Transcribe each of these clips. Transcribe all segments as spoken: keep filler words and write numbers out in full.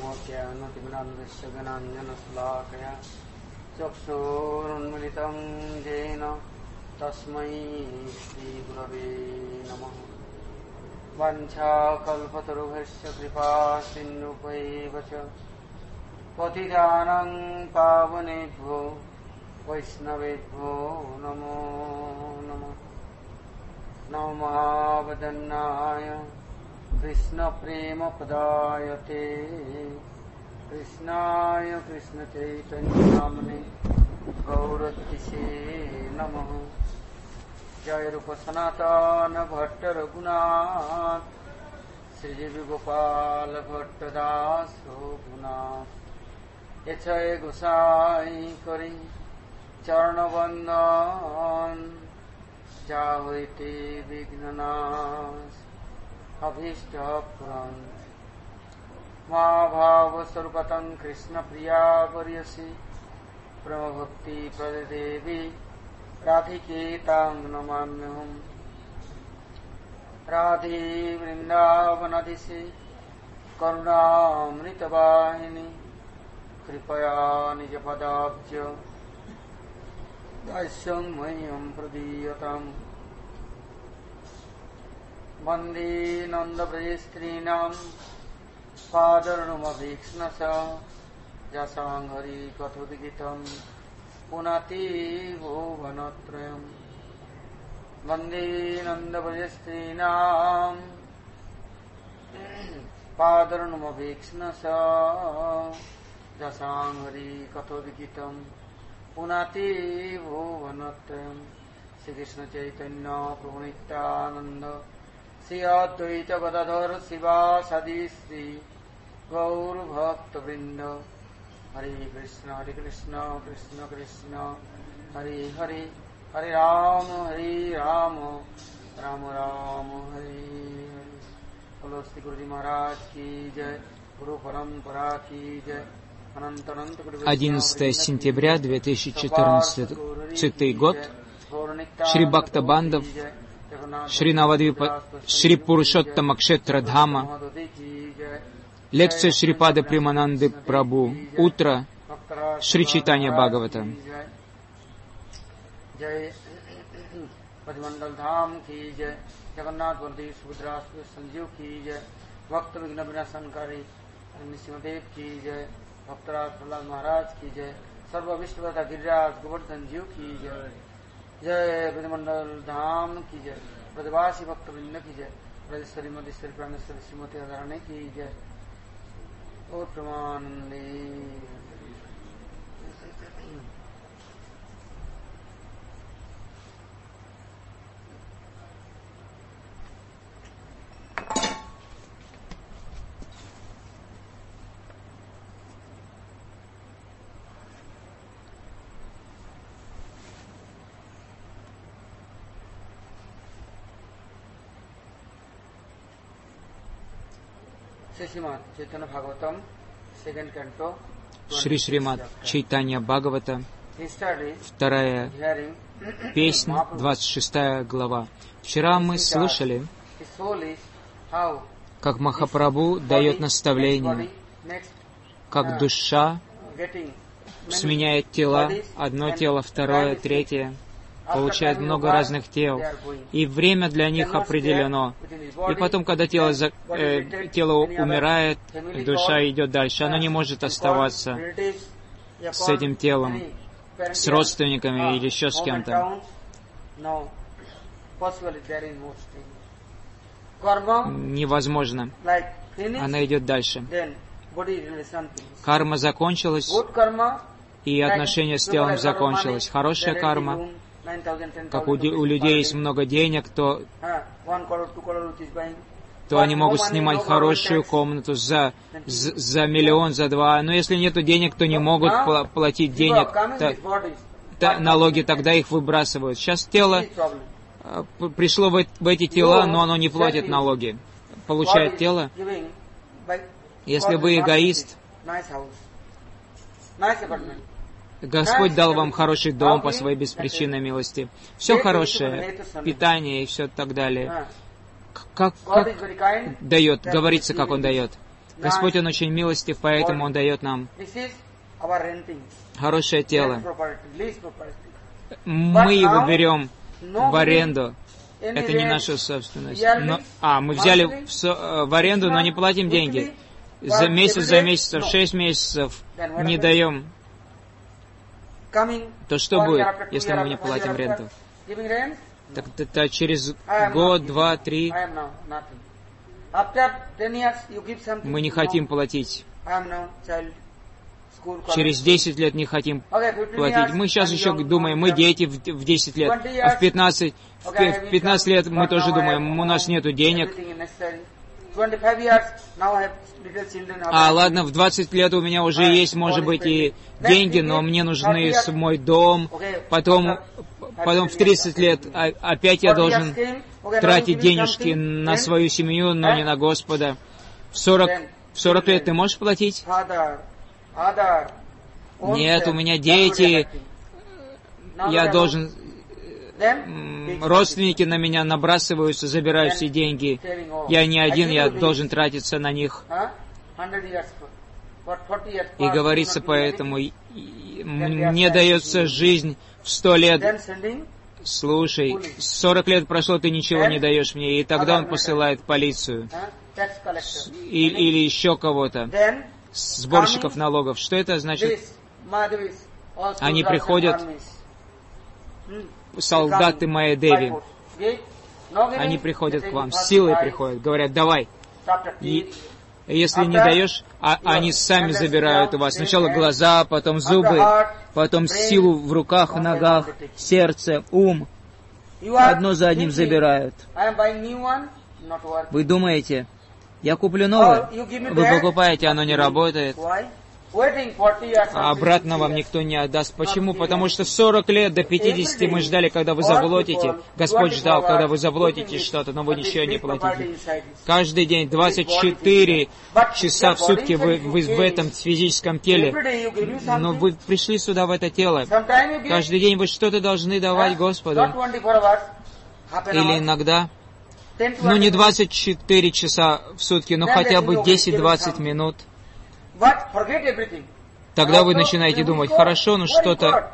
ज्ञानतिमिरान्धस्य ज्ञानाञ्जनशलाकया चक्षुरुन्मिलितं येन तस्मै श्रीगुरवे नमः। वाञ्छाकल्पतरुभ्यश्च कृपासिन्धुभ्यैव च पतितानां पावनेभ्यो वैष्णवेभ्यो नमो नमः। नमो महावदन्नाय कृष्णप्रेमपदायते कृष्णाय कृष्णचैतन्यनाम्ने गौरतिसे नमः। जय रूप सनातन भट्ट रघुनाथ श्रीजीवी गोपाल भट्ट दास रघुनाथ एछय गोसाई करी चरण बंदन जा होते विघ्ननाश अभीष्ट पुराण महाभाव स्वरूपतं कृष्ण प्रिया वर्यसी प्रेम भक्ति प्रदेवी राधिके तां नमाम्यहम्। राधे वृंदावनाधीशे करुणामृतवाहिनी कृपया निजपदाब्ज दास्यं मह्यं प्रदीयताम्। वन्दे नन्दव्रजस्त्रीणां पादरुणमभीक्ष्णश यशां हरि कथोद्गीतं पुनाति भुवनत्रयम्। वन्दे नन्दव्रजस्त्रीणां पादरुणमभीक्ष्णश यशां हरि कथोद्गीतं पुनाति भुवनत्रयम्। श्रीकृष्ण चैतन्य प्रभु नित्यानंद श्री अद्वैत गदाधर शिवासादि श्री गौर भक्त वृंद हरे कृष्ण हरे कृष्ण कृष्ण कृष्ण हरे हरे हरे राम हरे राम राम राम हरे हरे। बोलो श्री गुरुजी महाराज की जय, गुरु परंपरा की जय। одиннадцатое сентября две тысячи четырнадцатый год. Шри Бхактабандав, Шри Навадвипа, Шри Пурушоттама Кшетра Дхама. Лекция Шрипада Примананды Прабhu. Утро. Шри Чайтанья Бхагавата. नृसिंहदेव की जय, भक्तराज प्रहलाद महाराज की जय, सर्व विष्णु तथा गिरिराज गोवर्धन जीव की जय। जय ब्रजमंडल धाम की जय, ब्रजवासी भक्त वृंद की जय, ब्रजेश्वरी मधेश्वरी प्राणेश्वरी श्रीमती राधारानी की जय। और प्रमानंदी Шри Шримад Чайтанья Бхагавата, вторая песня, двадцать шестая глава. Вчера мы слышали, как Махапрабху дает наставление, как душа сменяет тела, одно тело, второе, третье, получает много разных тел, и время для них определено. И потом, когда тело, э, тело умирает, душа идет дальше. Она не может оставаться с этим телом, с родственниками или еще с кем-то. Невозможно. Она идет дальше. Карма закончилась, и отношение с телом закончилось. Хорошая карма. Как у, у людей есть много денег, то, то они могут снимать хорошую комнату за, за, за миллион, за два. Но если нет денег, то не могут пла- платить денег, то, то налоги, тогда их выбрасывают. Сейчас тело э, пришло в, в эти тела, но оно не платит налоги. Получает тело. Если вы эгоист, Господь дал вам хороший дом по своей беспричинной милости. Все хорошее, питание и все так далее. Как, как дает, говорится, как Он дает. Господь, Он очень милостив, поэтому Он дает нам хорошее тело. Мы его берем в аренду. Это не наша собственность. Но, а, мы взяли в, со, в аренду, но не платим деньги. За месяц, за месяц, шесть месяцев не даем. То что будет, если мы не платим ренту? Так это через год, два, три мы не хотим платить. Через десять лет не хотим платить. Мы сейчас еще думаем, мы дети в десять лет, а в пятнадцать, в пятнадцать лет мы тоже думаем, у нас нету денег. А ладно, в двадцать лет у меня уже есть, может быть, и деньги, но мне нужны мой дом. Потом, потом в тридцать лет опять я должен тратить денежки на свою семью, но не на Господа. В сорок, в сорок лет ты можешь платить? Нет, у меня дети, я должен... Родственники на меня набрасываются, забирают все деньги. Я не один, я должен тратиться на них. И говорится поэтому, мне дается жизнь в сто лет. Слушай, сорок лет прошло, ты ничего не даешь мне. И тогда он посылает полицию. И, или еще кого-то. Сборщиков налогов. Что это значит? Они приходят, солдаты Майя-Деви. Они приходят к вам, силой приходят, говорят, давай. И если не даешь, а они сами забирают у вас. Сначала глаза, потом зубы, потом силу в руках, в ногах, сердце, ум. Одно за одним забирают. Вы думаете, я куплю новое? Вы покупаете, оно не работает. А обратно вам никто не отдаст. Почему? Потому что сорок лет до пятидесяти мы ждали, когда вы заплатите. Господь ждал, когда вы заплатите что-то, но вы ничего не платите. Каждый день, двадцать четыре часа в сутки вы, вы в этом физическом теле. Но вы пришли сюда, в это тело. Каждый день вы что-то должны давать Господу. Или иногда, ну не двадцать четыре часа в сутки, но хотя бы десять-двадцать минут. Тогда вы начинаете думать, хорошо, ну что-то...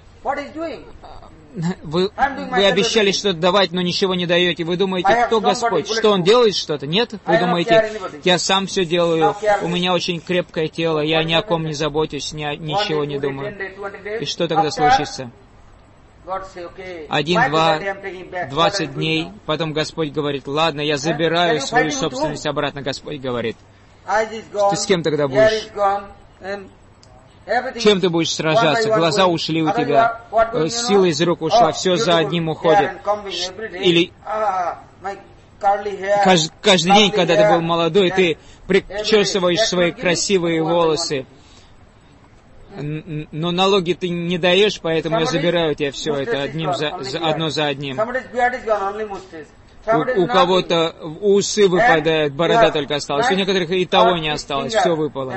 Вы, вы обещали что-то давать, но ничего не даете. Вы думаете, кто Господь? Что Он делает что-то? Нет? Вы думаете, я сам все делаю, у меня очень крепкое тело, я ни о ком не заботюсь, ни о, ничего не думаю. И что тогда случится? Один, два, двадцать дней, потом Господь говорит, ладно, я забираю свою собственность обратно, Господь говорит. Ты с кем тогда будешь? Чем ты будешь сражаться? Глаза ушли у тебя, сила из рук ушла, все за одним уходит. Или каждый, каждый день, когда ты был молодой, ты причесываешь свои красивые волосы, но налоги ты не даешь, поэтому я забираю у тебя все это одним за, за, одно за одним. У, у кого-то усы выпадают, борода только осталась. У некоторых и того не осталось, все выпало.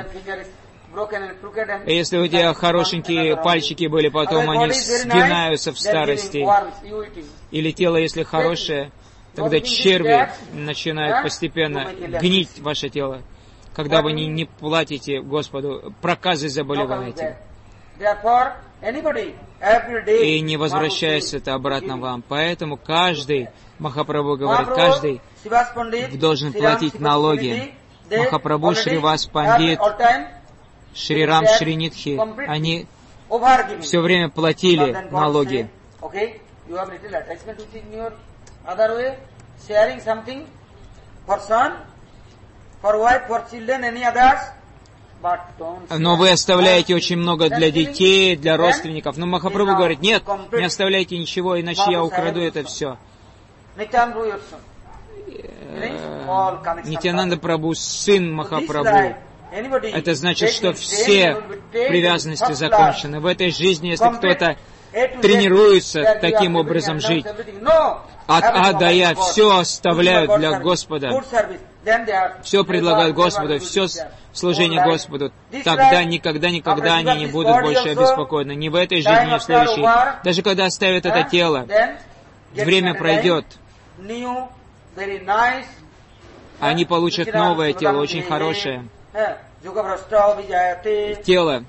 И если у тебя хорошенькие пальчики были, потом они сгинаются в старости. Или тело, если хорошее, тогда черви начинают постепенно гнить ваше тело. Когда вы не, не платите Господу, проказы заболеваете. И не возвращается это обратно вам. Поэтому каждый, Махапрабху говорит, каждый должен платить налоги. Махапрабху, Шривас Пандит, Шрирам Шринитхи, они все время платили налоги. Но вы оставляете очень много для детей, для родственников. Но Махапрабху говорит, нет, не оставляйте ничего, иначе я украду это все. Нитьянанда Прабху, сын Махапрабху. Это значит, что все привязанности закончены. В этой жизни, если кто-то тренируется таким образом жить, от А до Я все оставляют для Господа, все предлагают Господу, все служение Господу, тогда никогда-никогда они не будут больше обеспокоены. Ни в этой жизни, ни в следующей. Даже когда оставят это тело, время пройдет, они получат новое тело, очень хорошее. тело,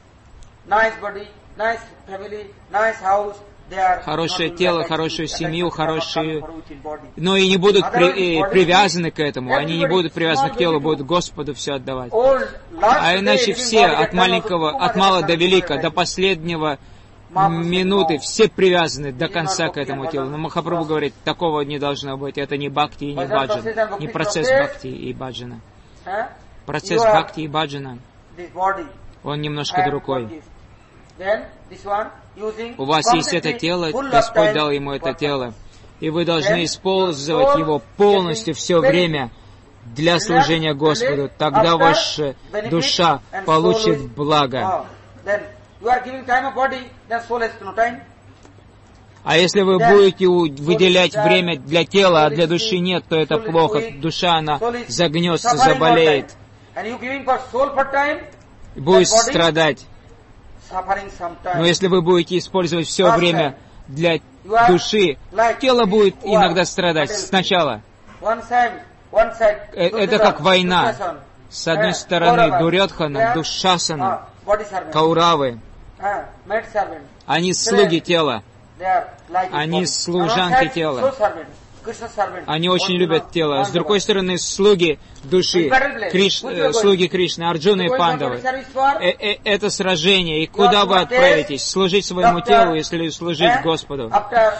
хорошее тело, хорошую семью, хорошую... Но и не будут при, э, привязаны к этому, они не будут привязаны к телу, будут Господу все отдавать. А иначе все, от маленького, от мала до велика, до последнего минуты, все привязаны до конца к этому телу. Но Махапрабху говорит, такого не должно быть, это не бхакти и не баджан, не процесс бхакти и баджана. Процесс бхакти и баджана, он немножко другой. У вас есть это тело, Господь дал ему это тело, и вы должны использовать его полностью все время для служения Господу. Тогда ваша душа получит благо. А если вы будете выделять время для тела, а для души нет, то это плохо. Душа, она загнется, заболеет, будет страдать. Но если вы будете использовать все время для души, тело будет иногда страдать сначала. Это как война. С одной стороны Дурьодхана, Душасана, Кауравы. Они слуги тела. Они служанки тела. Они очень любят тело. С другой стороны, слуги души, Криш, э, слуги Кришны, Арджуна и Пандавы. Э, э, это сражение. И куда вы отправитесь? Служить своему телу, если служить Господу.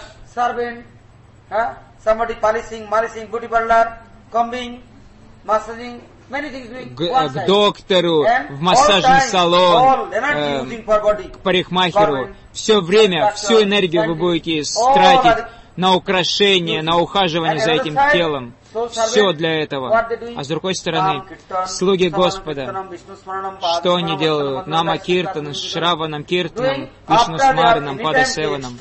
К, к доктору, в массажный салон, э, к парикмахеру. Все время, всю энергию вы будете тратить на украшение, на ухаживание за этим телом. Все для этого. А с другой стороны, слуги Господа, что они делают? Нама Киртаном, Шраванам Киртаном, Вишну Смараном, Падасеваном.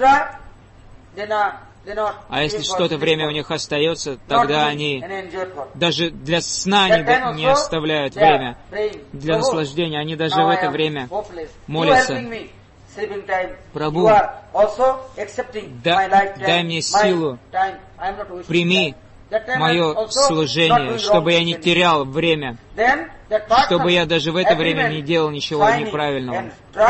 А если что-то время у них остается, тогда они даже для сна не, не оставляют время, для наслаждения. Они даже в это время молятся. Прабху, да, дай мне силу, прими мое служение, чтобы я не терял время, чтобы я даже в это время не делал ничего неправильного.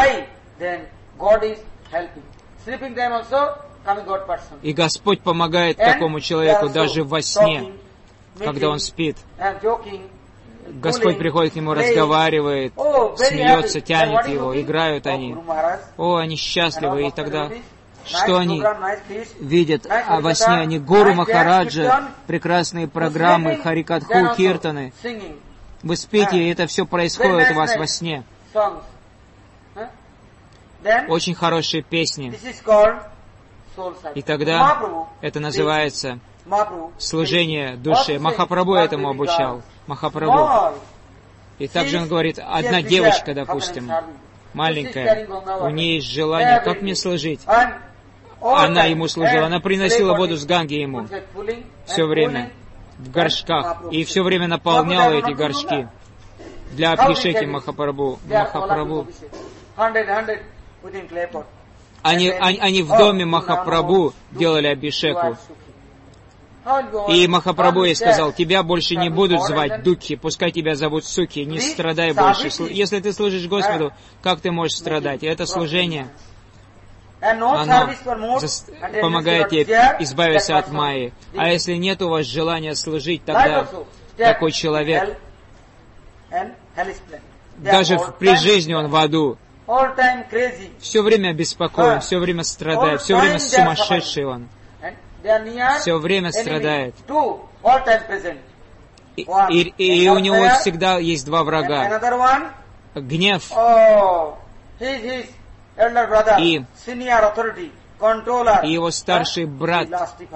И Господь помогает такому человеку даже во сне, когда он спит. Господь приходит к нему, разговаривает, смеется, тянет его, играют они. О, они счастливы. И тогда что они видят? А во сне они Гуру Махараджа, прекрасные программы, Харикатху, Киртаны. Вы спите, и это все происходит у вас во сне. Очень хорошие песни. И тогда это называется служение душе. Махапрабху этому обучал. Махапрабху. И также он говорит, одна девочка, допустим, маленькая, у нее есть желание, как мне служить? Она ему служила, она приносила воду с Ганги ему все время в горшках, и все время наполняла эти горшки для Абхишеки Махапрабху. Махапрабху. Они, они, они в доме Махапрабху делали Абхишеку. И Махапрабху ей сказал, тебя больше не будут звать Дукхи, пускай тебя зовут Сукхи, не страдай больше. Если ты служишь Господу, как ты можешь страдать? И это служение, оно помогает тебе избавиться от майи. А если нет у вас желания служить, тогда такой человек, даже при жизни он в аду, все время беспокоен, все время страдает, все время сумасшедший он. Все время страдает. И, и, и у него всегда есть два врага. Гнев и, и его старший брат.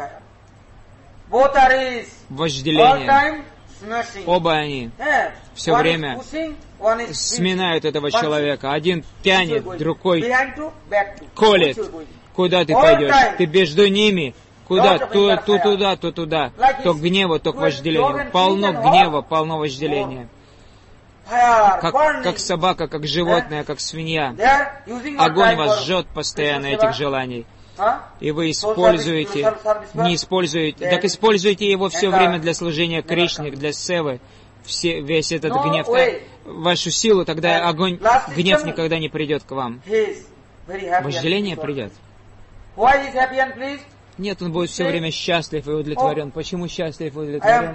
Вожделение. Оба они все время сминают этого человека. Один тянет, другой колет. Куда ты пойдешь? Ты между ними. Куда? То, то туда, то туда. То к гневу, то к вожделению. Полно гнева, полно вожделения. Как, как собака, как животное, как свинья. Огонь вас жжет постоянно этих желаний. И вы используете, не используете, так используете его все время для служения Кришне, для севы. Все, весь этот гнев. вашу силу, тогда огонь, гнев никогда не придет к вам. Вожделение придет. Нет, он будет все время счастлив и удовлетворен. Почему счастлив и удовлетворен?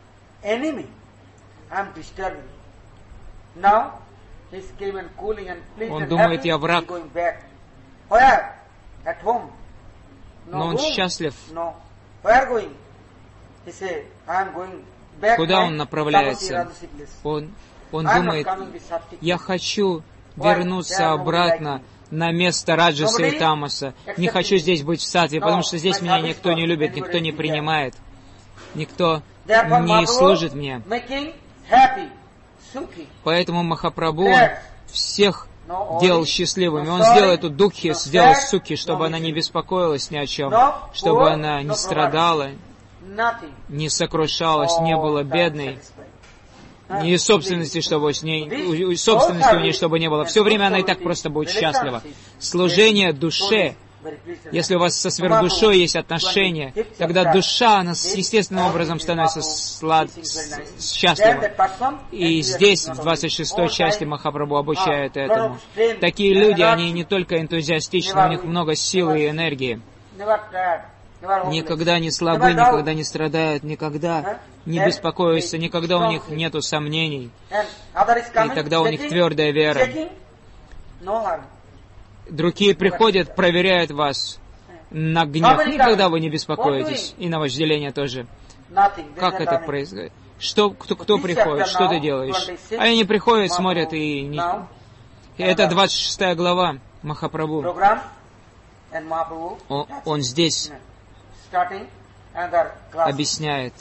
Он думает, я враг. Но он счастлив. Куда он направляется? Он, он думает, я хочу вернуться обратно на место Раджаса и Тамаса. Не хочу здесь быть в саттве, потому что здесь меня никто не любит, никто не принимает, никто не служит мне. Поэтому Махапрабху, он всех делал счастливыми. Он сделал эту духи, сделал суки, чтобы она не беспокоилась ни о чем, чтобы она не страдала, не сокрушалась, не была бедной, ни собственности, чтобы с ней, собственности у ней, чтобы не было. Все время она и так просто будет счастлива. Служение душе, если у вас со сверхдушой есть отношения, тогда душа, она естественным образом становится слад... счастлива. И здесь, в двадцать шестой части, Махапрабху обучает этому. Такие люди, они не только энтузиастичны, у них много силы и энергии. Никогда не слабы, никогда не страдают, никогда не беспокоятся, никогда у них нету сомнений. И тогда у них твердая вера. Другие приходят, проверяют вас на гнев. Никогда вы не беспокоитесь. И на вожделение тоже. Как это происходит? Что, кто, кто приходит? Что ты делаешь? А они приходят, смотрят и... Не... и это двадцать шестая глава Махапрабху. Он, он здесь объясняет.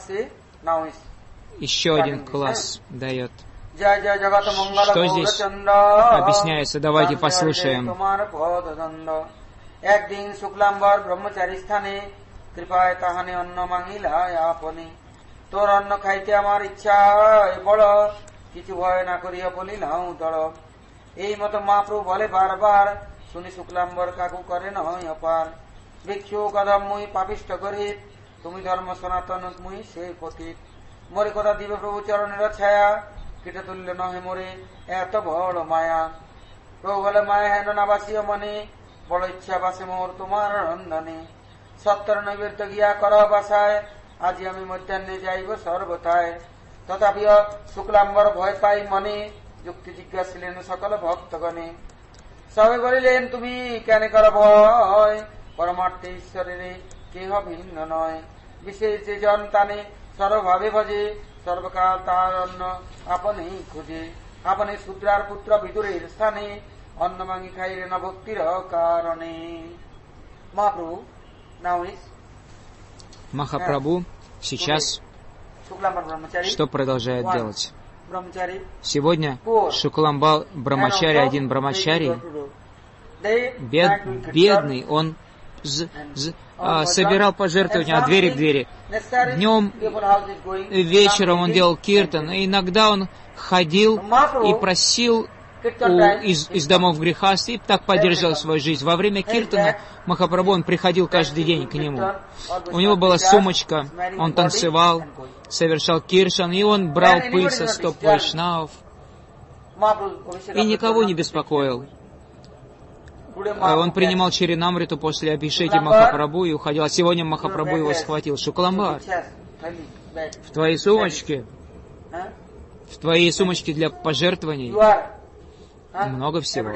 Еще один класс дает. Что здесь объясняется? Давайте послушаем. কীটতুল্য নহে মোরে এত বড় মায়া প্রভু বলে মায়া হেন না বাসিও মনে বড় ইচ্ছা বাসে মোর তোমার রন্ধনে সত্তর নৈবেদ্য গিয়া কর বাসায় আজি আমি মধ্যাহ্নে যাইব সর্বথায় তথাপিও শুক্লাম্বর ভয় পাই মনে যুক্তি জিজ্ঞাসিলেন সকল ভক্তগণে সবে বলিলেন তুমি কেন কর ভয় পরমার্থে ঈশ্বরের কেহ ভিন্ন নয় বিশেষ যে জন তানে সর্বভাবে ভজে সর্বকাল তার অন্ন আপনেই খুঁজে আপনি শূদ্রার পুত্র বিদুরের স্থানে অন্ন মাঙ্গি খাইলে না ভক্তির কারণে মহাপ্রভু Махапрабху сейчас что продолжает делать? Сегодня Шукламбал Брамачари, один Брамачари, бед, бедный, он з, з, а, собирал пожертвования от двери к двери. Днем, вечером он делал киртан, и иногда он ходил и просил у, из, из домов грехаств, и так поддерживал свою жизнь. Во время киртана Махапрабху, он приходил каждый день к нему. У него была сумочка, он танцевал, совершал киртан, и он брал пыль со стоп вайшнавов, и никого не беспокоил. Он принимал Чаринамриту после Абхишеки Махапрабху и уходил. А сегодня Махапрабху его схватил. Шукламбар, в твоей сумочке, в твоей сумочке для пожертвований много всего.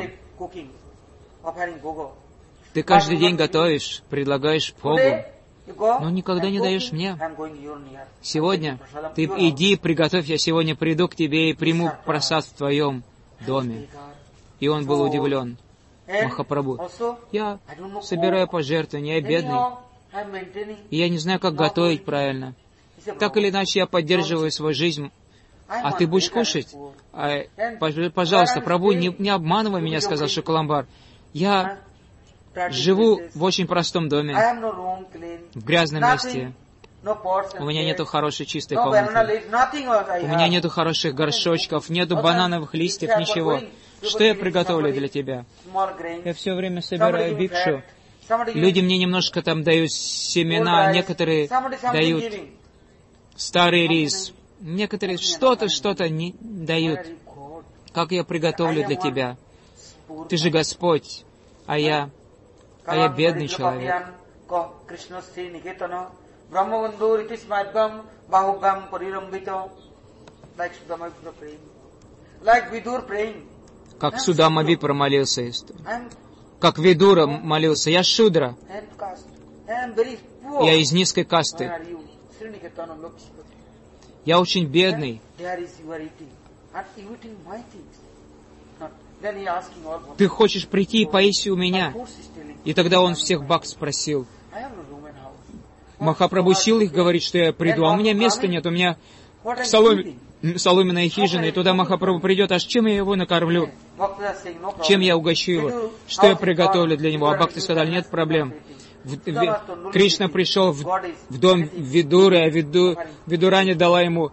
Ты каждый день готовишь, предлагаешь Богу, но никогда не даешь мне. Сегодня ты иди, приготовь, я сегодня приду к тебе и приму просад в твоем доме. И он был удивлен. Махапрабху, я собираю пожертвования, я бедный, и я не знаю, как готовить правильно. Так или иначе, я поддерживаю свою жизнь. А ты будешь кушать? А, пожалуйста, Прабху, не, не обманывай меня, сказал Шукламбар. Я живу в очень простом доме, в грязном месте. У меня нету хорошей чистой комнаты. У меня нету хороших горшочков, нету банановых листьев, ничего. Что я приготовлю для тебя? Я все время собираю бикшу. Люди мне немножко там дают семена, некоторые дают старый рис, Некоторые что-то, что-то не дают. Как я приготовлю для тебя? Ты же Господь, а я, а я бедный человек. Как Судама Випра молился, как Видура молился, я Шудра, я из низкой касты, я очень бедный. Ты хочешь прийти и поесть у меня? И тогда он всех бхакт спросил. Махапрабху сил их говорит, что я приду, а у меня места нет, у меня соломи... соломенная хижина, и туда Махапрабху придет, аж чем я его накормлю? Чем я угощу его? Что я приготовлю для него? А бхакты сказали, нет проблем. В, в, Кришна пришел в, в дом Видуры, а Виду, Видурани дала ему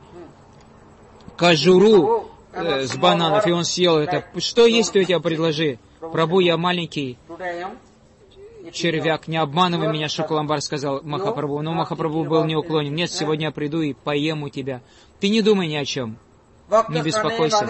кожуру э, с бананов, и он съел это. Что есть, то я тебе предложи. Прабху, я маленький червяк, не обманывай меня, Шукаламбар сказал Махапрабху. Но Махапрабху был неуклонен. Нет, сегодня я приду и поем у тебя. Ты не думай ни о чем. Не беспокойся.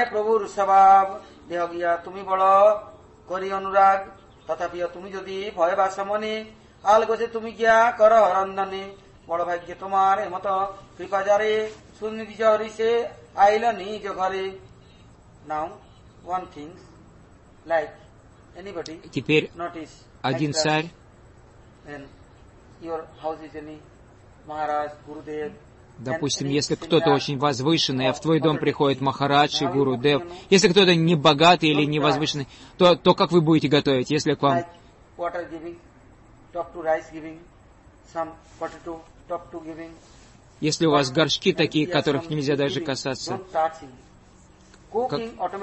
Теперь один царь, допустим, если кто-то очень возвышенный, а в твой дом приходит Махарадж и Гуру Дев, если кто-то не богатый или не возвышенный, то, то как вы будете готовить, если к вам если у вас горшки такие, которых нельзя даже касаться? Как...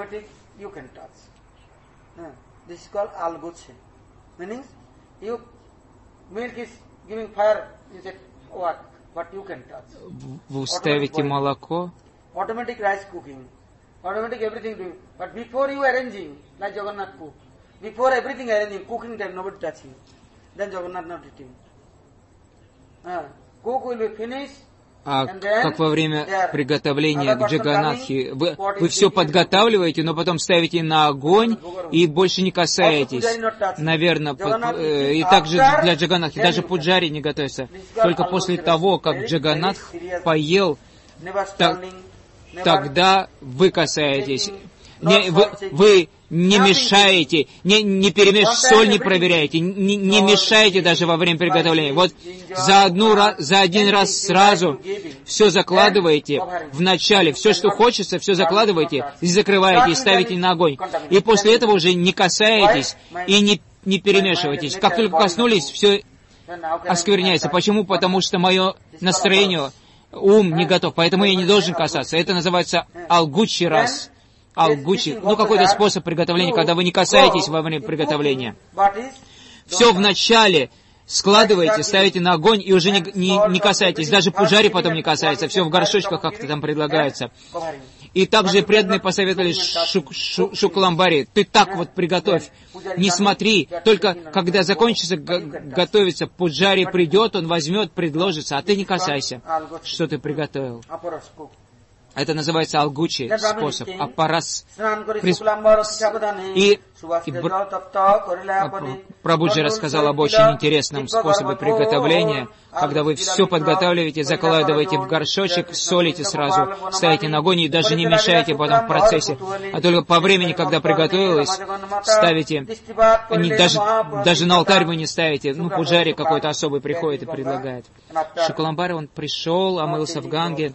Вы ставите молоко. Automatic rice cooking, automatic everything doing. But before you arranging, like Jagannath cook, before everything arranging, cooking time nobody touching. Then Jagannath not eating. Uh, cook will be finished. А как во время приготовления к Джаганнатхе, вы, вы все подготавливаете, но потом ставите на огонь и больше не касаетесь. Наверное, под, э, и также для Джаганнатхи, даже пуджари не готовится. Только после того, как Джаганнатх поел, так, тогда вы касаетесь. Не, вы, вы не мешаете, не, не перемешиваете, соль не проверяете, не, не мешаете даже во время приготовления. Вот за, одну, за один раз сразу все закладываете в начале, все, что хочется, все закладываете и закрываете, и ставите на огонь. И после этого уже не касаетесь и не, не перемешиваетесь. Как только коснулись, все оскверняется. Почему? Потому что мое настроение, ум не готов, поэтому я не должен касаться. Это называется алгучи рас. Алгучи, ну какой-то способ приготовления, когда вы не касаетесь во время приготовления. Все вначале складываете, ставите на огонь и уже не, не, не касаетесь. Даже пуджари потом не касается, все в горшочках как-то там предлагается. И также преданные посоветовали Шук, Шу, Шукаламбари, ты так вот приготовь, не смотри, только когда закончится готовиться, пуджари придет, он возьмет, предложится, а ты не касайся, что ты приготовил. Это называется алгучи способ, апарас. И, и Прабхуджи рассказал об очень интересном способе приготовления, когда вы все подготавливаете, закладываете в горшочек, солите сразу, ставите на огонь и даже не мешаете потом в процессе, а только по времени, когда приготовилось, ставите, не, даже, даже на алтарь вы не ставите, ну, пуджари какой-то особый приходит и предлагает. Шукаламбари, он пришел, омылся в Ганге,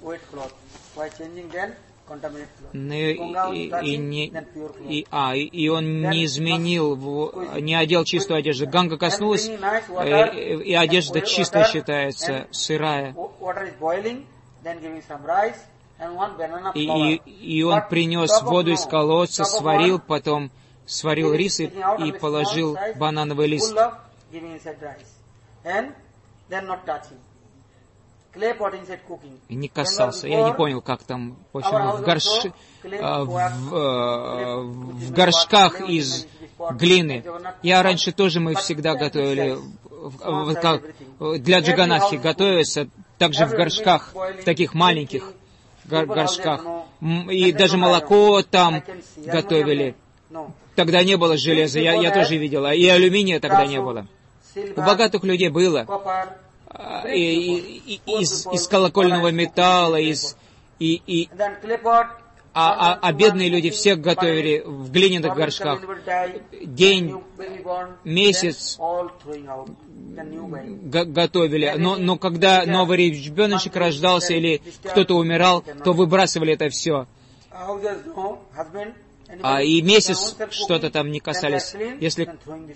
И, и, не, и, а, и он не изменил, не одел чистую одежду. Ганга коснулась, э, и одежда чистая считается, сырая. И, и, и он принес воду из колодца, сварил, потом сварил рис и, и положил банановый лист. И не касался. Я не понял, как там, в общем, в, горш... в, в горшках из глины. Я раньше тоже, мы всегда готовили, как для Джаганнатхи готовится, также в горшках, в таких маленьких, горшках. И даже молоко там готовили. Тогда не было железа, я, я тоже видел. И алюминия тогда не было. У богатых людей было. И, и, и, из, из колокольного металла, из... И, и, а, а, а бедные люди всех готовили в глиняных горшках. День, месяц готовили. Но, но когда новый ребеночек рождался или кто-то умирал, то выбрасывали это все. А и месяц что-то там не касались. Если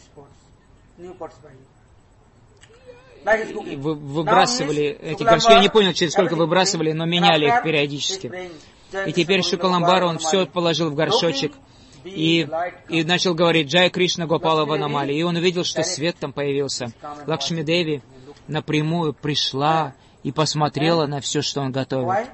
вы, выбрасывали эти горшки, я не понял, через сколько выбрасывали, но меняли их периодически. И теперь Шукаламбар, он все положил в горшочек и, и начал говорить «Джай Кришна Гопала Ванамали». И он увидел, что свет там появился. Лакшми Деви напрямую пришла и посмотрела на все, что он готовит.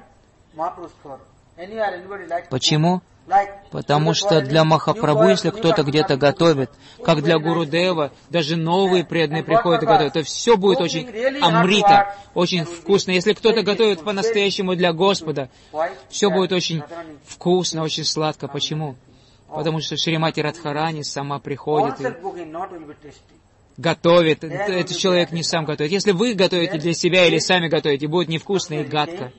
Почему? Потому что для Махапрабху, если кто-то где-то готовит, как для Гурудева, даже новые преданные приходят и готовят, то все будет очень амрита, очень вкусно. Если кто-то готовит по-настоящему для Господа, все будет очень вкусно, очень сладко. Почему? Потому что Шримати Радхарани сама приходит и готовит. Этот человек не сам готовит. Если вы готовите для себя или сами готовите, будет невкусно и гадко.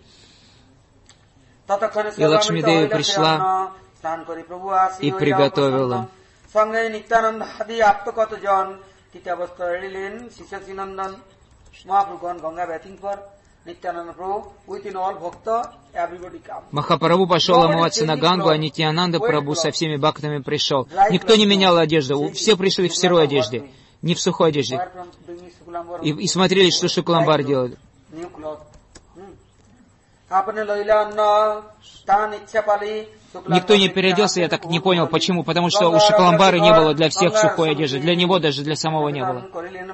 И Лакшми Деви пришла и приготовила. Махапрабху пошел омываться на Гангу, а Нитьянанда Прабху со всеми бхактами пришел. Никто не менял одежду, все пришли в сырой одежде, не в сухой одежде. И, и смотрели, что Шукаламбар делает. Никто не переоделся, я так не понял, почему. Потому что у Шукаламбара не было для всех сухой одежды. Для него даже, для самого не было.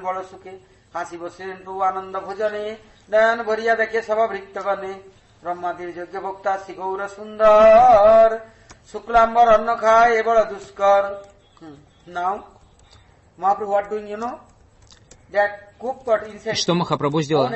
И что Махапрабху сделал?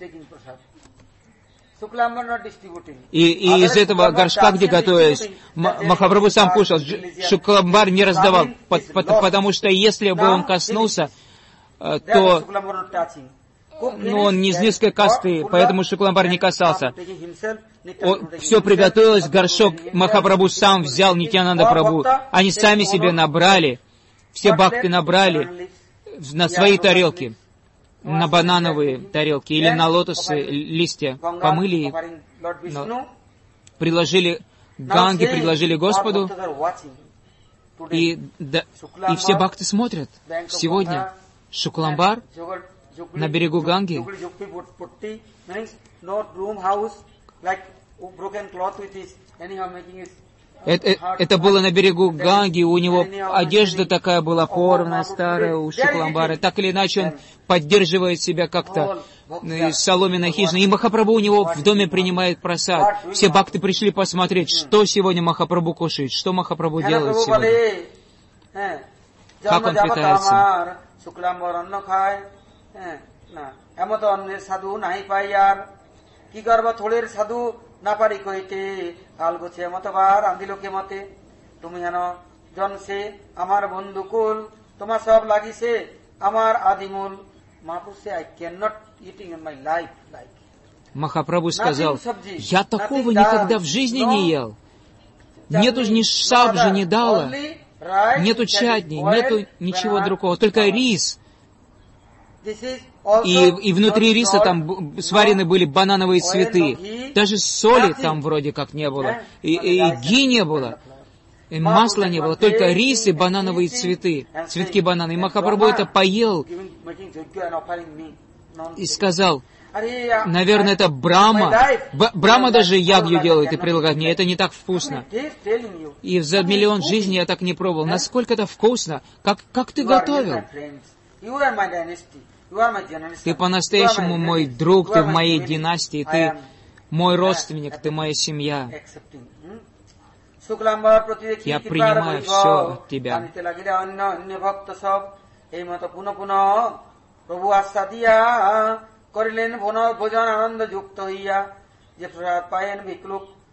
И, и из этого горшка, где готовились, Махапрабху сам кушал, Шукаламбар не раздавал, потому что если бы он коснулся, то ну, он не из низкой касты, поэтому Шукаламбар не касался. Он, все приготовилось, горшок Махапрабху сам взял, Нитьянанда Прабху. Они сами себе набрали, все бхакты набрали на свои тарелки, на банановые тарелки или на лотосы листья, помыли их, приложили ганги, предложили Господу, и, да, и все бхакты смотрят. Сегодня Шукаламбар на берегу Ганги. Это, это было на берегу Ганги, у него одежда такая была порванная, старая, у Шукаламбара. Так или иначе он поддерживает себя как-то из соломенной хижины. И Махапрабху у него в доме принимает просад. Все бхакты пришли посмотреть, что сегодня Махапрабху кушает, что Махапрабху делает сегодня. Как он питается. নাপারি কইতে কাল গোছে মতবার আন্দিলোকে মতে তুমি জানো জনসে আমার বন্ধুকুল তোমার সব লাগিছে আমার আদিমূল মাপুসে I can not eating in my life like Махапрабху сказал, я такого никогда в жизни не ел. Нету ни сабжи, ни дала, нету чатни, нету ничего другого, только рис. И, и внутри риса там сварены были банановые цветы. Даже соли там вроде как не было. И, и, и ги не было. И масла не было. Только рис и банановые цветы. Цветки банана. И Махапрабху это поел. И сказал, наверное, это Брахма. Б- Брахма даже ягью делает и предлагает мне. Это не так вкусно. И за миллион жизней я так не пробовал. Насколько это вкусно. Как, как ты готовил? Ты по-настоящему мой друг, ты в моей династии, ты мой родственник, ты моя семья. Я принимаю все от тебя.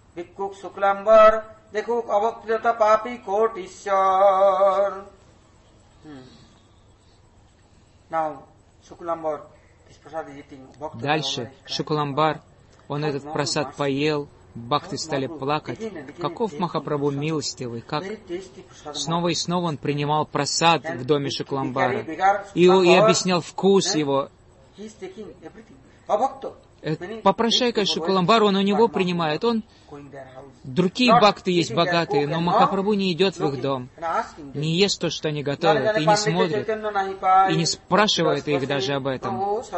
Bhikkhuk Shuklambar, Dekhuk Avaktriyata Papi Kotishwar. Now, Shuklambar, this prasad is eating. Дальше Шукламбар, он этот прасад поел, бхакты стали плакать. Каков Махапрабху милостивый, как снова и снова он принимал прасад в доме Шукламбара и, и объяснял вкус его. Попрошайка Шукламбару он у него принимает, он... Другие бхакты есть богатые, но Махапрабху не идет в их дом, не ест то, что они готовят, и не смотрит, и не спрашивает их даже об этом.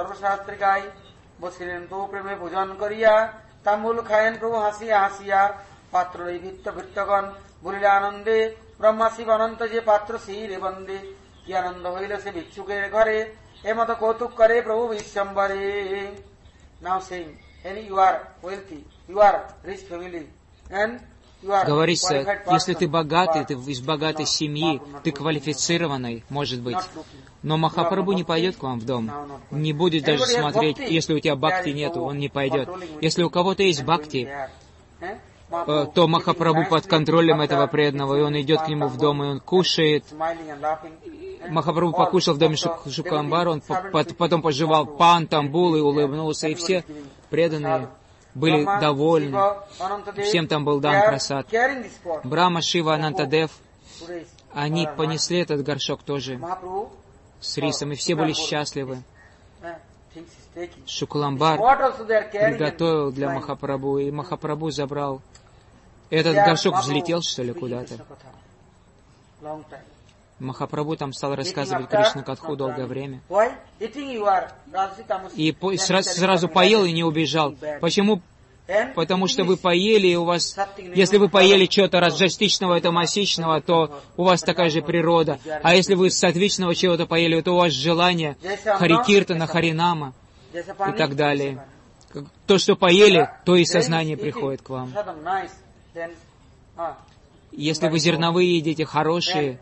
তাম্বুল খায়েন প্রভু হাসিয়া হাসিয়া পাত্র এই ভিত্ত ভিত্তগণ বলিলে আনন্দে ব্রহ্মাশিব অনন্ত যে পাত্র শিরে বন্দে কি আনন্দ হইল সে ভিক্ষুকের ঘরে এমত কৌতুক করে প্রভু বিশ্বম্বরে now saying any you are wealthy you are rich family and Говорится, если ты богатый, ты из богатой семьи, ты квалифицированный, может быть. Но Махапрабху не пойдет к вам в дом. Не будет даже смотреть, если у тебя бхакти нету, он не пойдет. Если у кого-то есть бхакти, то Махапрабху под контролем этого преданного, и он идет к нему в дом, и он кушает. Махапрабху покушал в доме Шукламбара, он потом пожевал пан, тамбул и улыбнулся, и все преданные были довольны. Всем там был дан прасад. Брахма, Шива, Анантадев, они понесли этот горшок тоже с рисом, и все были счастливы. Шукламбар приготовил для Махапрабху, и Махапрабху забрал. Этот горшок взлетел, что ли, куда-то. Махапрабху там стал рассказывать Кришна Катху долгое время. И сразу, сразу поел и не убежал. Почему? Потому что вы поели, и у вас, если вы поели что-то раджастичного, это масичного, то у вас такая же природа. А если вы сатвичного чего-то поели, то у вас желание Харикиртана, Харинама и так далее. То, что поели, то и сознание приходит к вам. Если вы зерновые едите хорошие,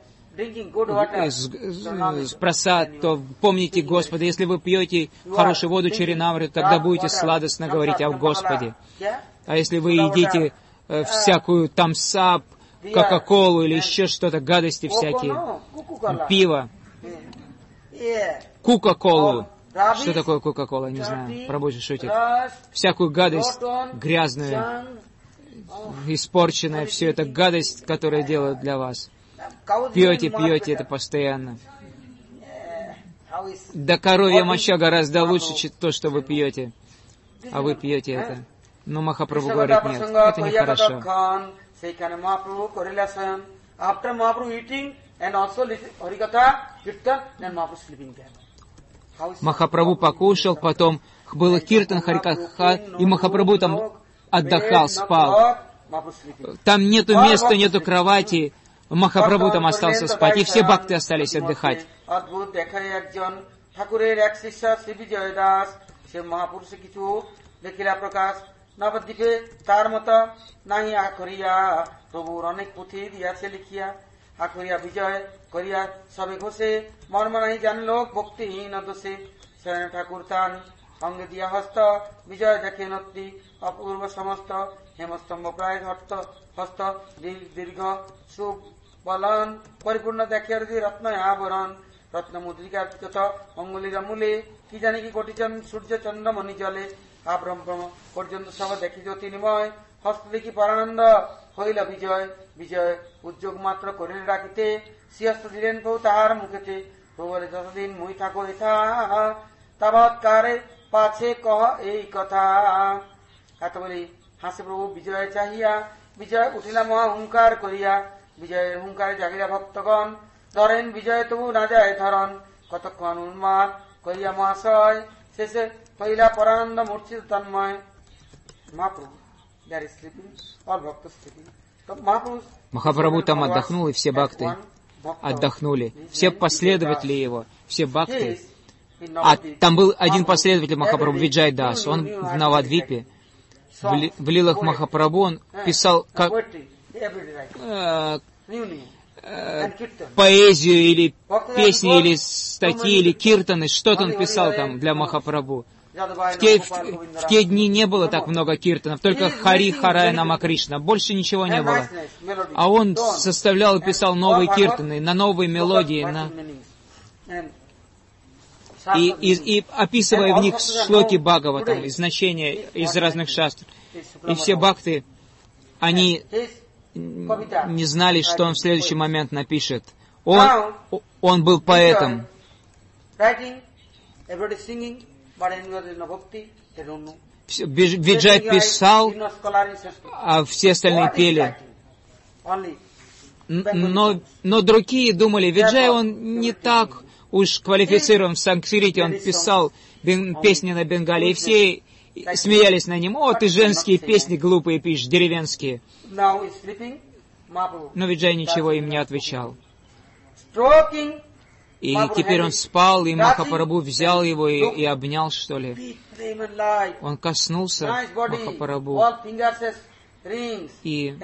с прасад, то помните Господа. Если вы пьете хорошую воду Чаринамриту, тогда будете сладостно говорить о Господе. А если вы едите э, всякую тамсап, кока-колу или еще что-то, гадости всякие, пиво, кока-колу. Что такое кока-кола? Не знаю. Прабхуджи шутит. Всякую гадость грязную, испорченную, все это гадость, которая делают для вас. Пьете, пьете это постоянно. Да коровья моча гораздо лучше, чем то, что вы пьете. А вы пьете это. Но Махапрабху говорит, нет, это нехорошо. Махапрабху покушал, потом был киртан Харикатха, и Махапрабху там отдыхал, спал. Там нету места, нету кровати. Махапрабху там остался спать, и все бхакты остались отдыхать. নবদ্বীপে তার মতো নাহি আখরিয়া প্রভুর অনেক পুঁথি দিয়াছে লিখিয়া আখরিয়া বিজয় করিয়া সবে ঘোষে মর্ম নাহি জানলো ভক্তিহীন দোষে শয়ন ঠাকুর তান অঙ্গে দিয়া হস্ত বিজয় দেখে নত্তি অপূর্ব সমস্ত হেমস্তম্ভ প্রায় হস্ত হস্ত দীর্ঘ শুভ বলন পরিপূর্ণ দেখে রত্ন আবরণ রত্ন মুদ্রিকা তথা অঙ্গুলির মূলে কি জানি কি কোটিচন সূর্য চন্দ্রমণি জলে আব্রহ্ম পর্যন্ত সব দেখি জ্যোতির্ময় হস্ত দেখি পরানন্দ হইল বিজয় বিজয় উদ্যোগ মাত্র করিলেন রাখিতে শ্রীহস্ত দিলেন প্রভু তাহার মুখেতে প্রভু বলে যতদিন মুই থাকো এথা তাবৎকারে পাছে কহ এই কথা এত বলি হাসে প্রভু বিজয় চাহিয়া বিজয় উঠিলা মহা হুঙ্কার করিয়া বিজয়ের হুঙ্কারে জাগিরা ভক্তগণ ধরেন বিজয় তবু না যায় ধরন কতক্ষণ উন্মাদ করিয়া মহাশয় শেষে হইলা পরানন্দ মূর্ছিত তন্ময় Mahaprabhu there is sleeping, all bhaktas sleeping. Махапрабху там отдохнул, и все бхакты отдохнули. Все последователи его, все бхакты. А там был один последователь Махапрабху, Виджай Дас. Он в Навадвипе, в, ли, в лилах Махапрабху, он писал как, э, э, поэзию, или песни, или статьи, или киртаны, что-то он писал там для Махапрабху. В те, в, в те дни не было так много киртанов, только Хари, Харая, Нама Кришна. Больше ничего не было. А он составлял и писал новые киртаны, на новые мелодии, на... И, и, и описывая в них шлоки Бхагаватам, значения из разных шастр. И все бхакты, они не знали, что он в следующий момент напишет. Он, он был поэтом. Виджай писал, а все остальные пели. Но, но другие думали, Виджай, он не так уж квалифицирован в санскрите, он писал бен, песни на бенгале, и все смеялись на ним. О, ты женские песни глупые пишешь, деревенские. Но Виджай ничего им не отвечал. И теперь он спал, и Махапрабху взял его и, и обнял, что ли. Он коснулся Махапрабху, и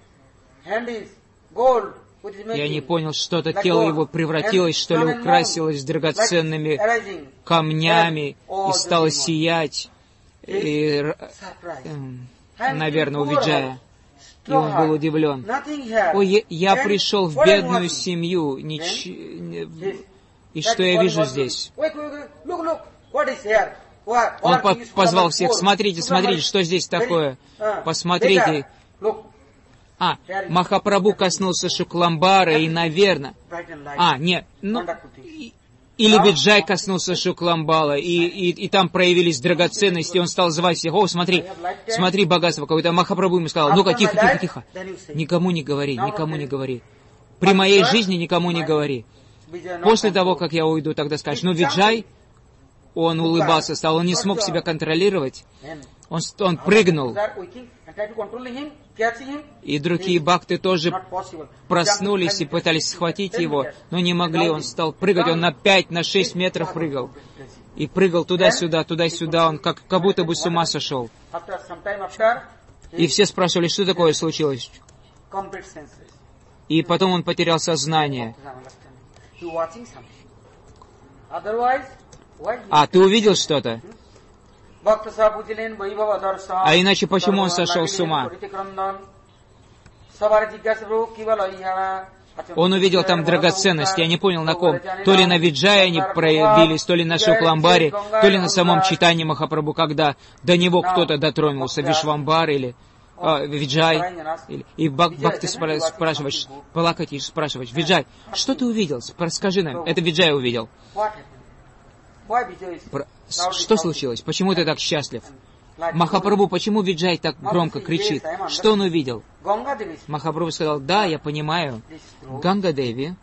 я не понял, что-то тело его превратилось, что ли, украсилось драгоценными камнями и стало сиять, и, наверное, у Виджая. И он был удивлен. Ой, я, я пришел в бедную семью, нич... и что я вижу здесь? Он по позвал всех, смотрите, смотрите, что здесь такое, посмотрите. А, Махапрабху коснулся Шукламбара, и, наверное... А, нет, ну... Или Виджай коснулся Шукламбала, и, и, и там проявились драгоценности, и он стал звать всех: о, смотри, смотри, богатство какое-то. Махапрабху ему сказал: ну-ка, тихо, тихо, тихо. Никому не говори, никому не говори. При моей жизни никому не говори. После того, как я уйду, тогда скажешь. Но Виджай, он улыбался, стал, он не смог себя контролировать. Он, он прыгнул. И другие бхакты тоже проснулись и пытались схватить его, но не могли. Он стал прыгать, он на пять, на шесть метров прыгал. И прыгал туда-сюда, туда-сюда, он как, как будто бы с ума сошел. И все спрашивали, что такое случилось. И потом он потерял сознание. А, ты увидел что-то? А иначе почему он сошел с ума? Он увидел там драгоценности, я не понял на ком. То ли на Виджае они проявились, то ли на Шукламбаре, то ли на самом читании Махапрабху, когда до него кто-то дотронулся, Вишвамбар или а, Виджай. Или, и бак, бхакты спра спрашивают, плакать и спрашивать: Виджай, что ты увидел? Скажи нам. Это Виджай увидел. Про... Что случилось? Почему ты так счастлив? Махапрабху, почему Виджай так громко кричит? Что он увидел? Махапрабху сказал: да, я понимаю. Ганга-деви.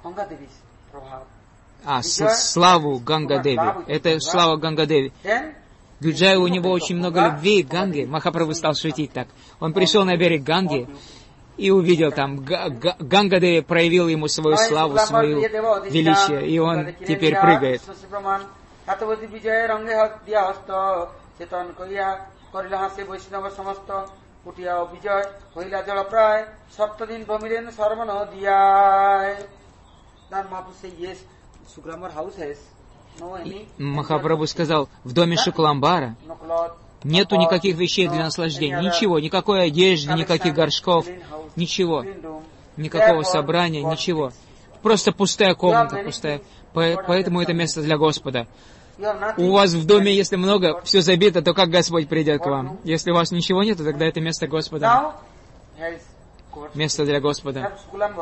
А, славу Ганга-деви. Это слава Ганга-деви. Виджай, у него очень много любви к Ганге. Махапрабху стал шутить так. Он пришел на берег Ганги и увидел там, Ганга-деви проявил ему свою славу, свою величие, и он теперь прыгает. হাতবতী বিজয়ে রঙে হাত দিয়া হস্ত চেতন করিয়া করিলা হাসে বৈষ্ণব সমস্ত উঠিয়া বিজয় হইলা জল প্রায় সপ্তদিন ভমিরেন সর্বন দিয়ায় дан Mahaprabhu say yes, Shuklambar house has no any. Махапрабху сказал: в доме Шукламбара нету никаких вещей для наслаждения, ничего, никакой одежды, никаких горшков, ничего, никакого собрания, ничего. Просто пустая комната, пустая. Поэтому это место для Господа. У вас в доме, если много, все забито, то как Господь придет к вам? Если у вас ничего нет, тогда это место Господа. Место для Господа.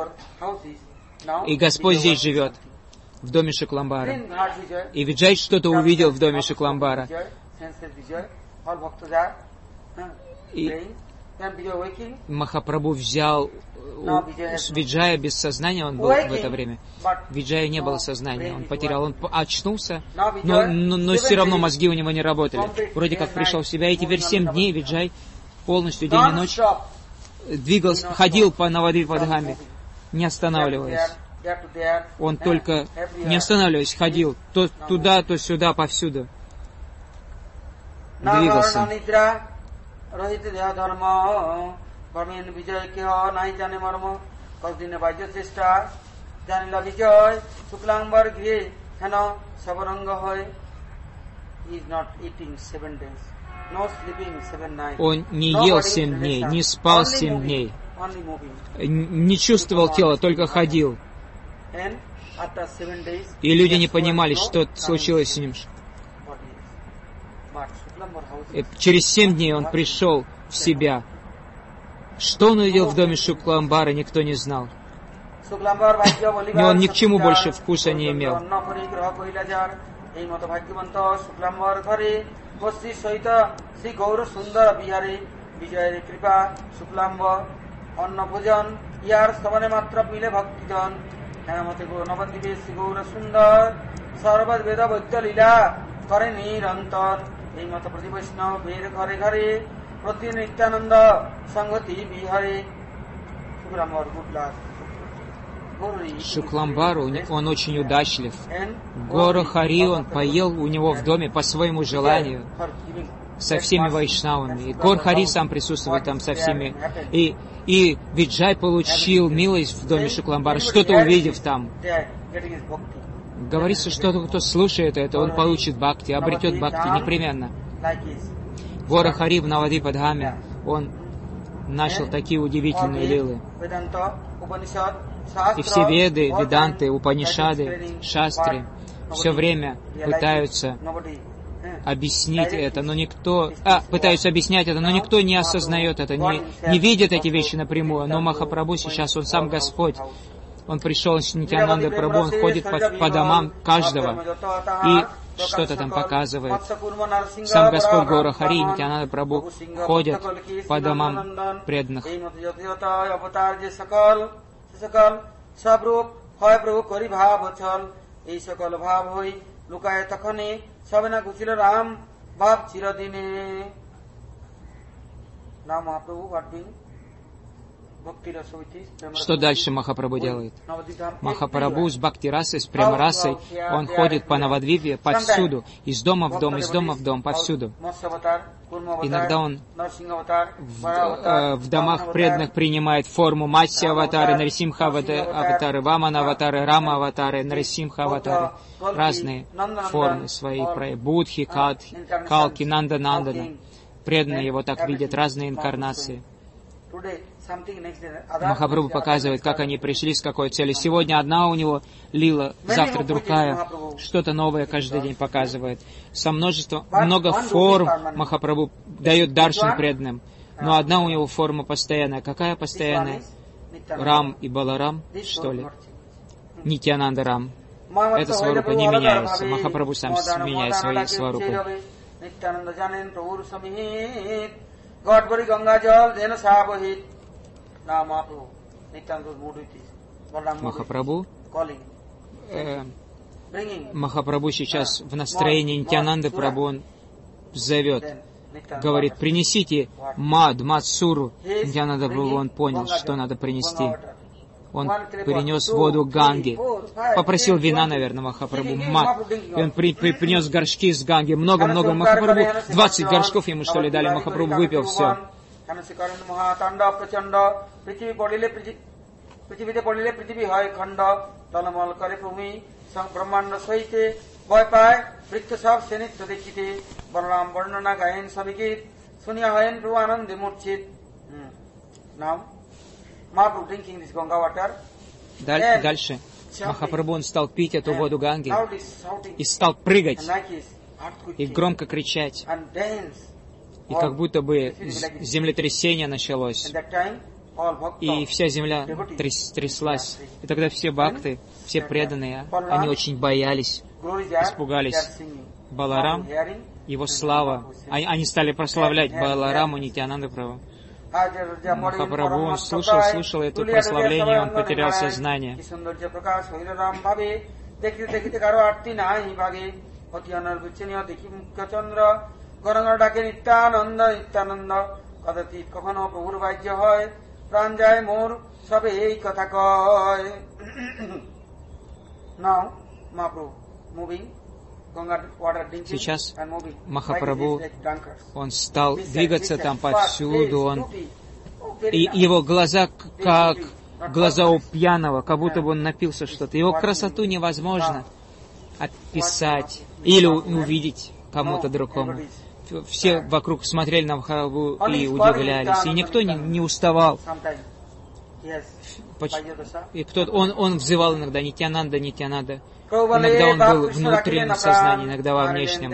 И Господь здесь живет, в доме Шукламбара. И Виджай что-то увидел в доме Шукламбара. И Махапрабху взял с Виджая без сознания, он был в это время. Виджая не было сознания, он потерял, он очнулся, но, но, но все равно мозги у него не работали. Вроде как пришел в себя, и теперь семь дней Виджай полностью день и ночь двигался, ходил по Навадвипадхаме, не останавливаясь. Он только, не останавливаясь, ходил то туда, то сюда, повсюду. Двигался. রহিতে দেহ ধর্ম কর্মেন বিজয় কেহ নাই জানে মর্ম কতদিনে বাহ্য চেষ্টা জানিল বিজয় শুক্লাম্বর গৃহে হেন সবরঙ্গ হয় Он не ел семь дней, не спал семь дней, не чувствовал тела, только ходил. И люди не понимали, что случилось с ним. И через семь дней он пришел в себя. Что он увидел в доме Шукламбара, никто не знал. И он ни к чему больше вкуса не имел. Шукламбару, он очень удачлив. Гора Хари он поел у него в доме по своему желанию, со всеми вайшнавами. И Гор Хари сам присутствует там со всеми. И, и Виджай получил милость в доме Шукламбара, что-то увидев там. Говорится, что тот, кто слушает это, он получит бхакти, обретет бхакти непременно. Гора Хари в Навадвипадхаме, он начал такие удивительные лилы. И все веды, веданты, упанишады, шастры все время пытаются объяснить это, но никто... А, пытаются объяснять это, но никто не осознает это, не, не видит эти вещи напрямую. Но Махапрабху сейчас, он сам Господь. Он пришел с Нитьянанда Прабху, он ходит по, по домам каждого и что-то там показывает. Сам Господь Гора Хари и Нитьянанда Прабху ходят по домам преданных. Что дальше Махапрабху делает? Махапрабху с Бхакти-расой, с Према-расой, он ходит по Навадвипе повсюду, из дома в дом, из дома в дом, повсюду. Иногда он в, э, в домах преданных принимает форму Матсья-аватары, Нарисимха-аватары, Вамана-аватары, Рама-аватары, Нарисимха-аватары, разные формы свои, Будхи, Калки, Нанда-Нандана. Преданные его так видят, разные инкарнации. Махапрабху показывает, как они пришли, с какой целью. Сегодня одна у него лила, завтра другая. Что-то новое каждый день показывает. Со множеством, много форм Махапрабху дает даршан преданным. Но одна у него форма постоянная. Какая постоянная? Рам и Баларам, что ли? Нитьянанда Рам. Эта сварупа не меняется. Махапрабху сам меняет свои сварупы. Махапрабху, э, Махапрабху сейчас в настроении Нитьянанды Прабху, он зовет, говорит, принесите мад, мадсуру. Нитьянанда Прабху, он понял, что надо принести. Он принес воду Ганги, попросил вина, наверное, Махапрабху, мад. И он при, при, принес горшки с Ганги, много-много Махапрабху, двадцать горшков ему, что ли, дали, Махапрабху выпил все. Дальше Махапрабху, он стал пить эту воду Ганги и стал прыгать и громко кричать. И как будто бы землетрясение началось. И вся земля тряс, тряслась. И тогда все бхакты, все преданные, они очень боялись, испугались. Баларам, его слава, они, они стали прославлять Балараму, Нитьянанду Прабху. Махапрабху, он слушал, слушал это прославление, и он потерял сознание. Сейчас Махапрабху, он стал двигаться там повсюду, он, и его глаза как глаза у пьяного, как будто бы он напился что-то. Его красоту невозможно описать или увидеть, кому-то другому. Все вокруг смотрели на Махапрабху и удивлялись, и никто не, не уставал. И кто-то, он, он взывал иногда Нитьянанда, Нитьянанда. Иногда он был внутри на сознании, иногда во внешнем.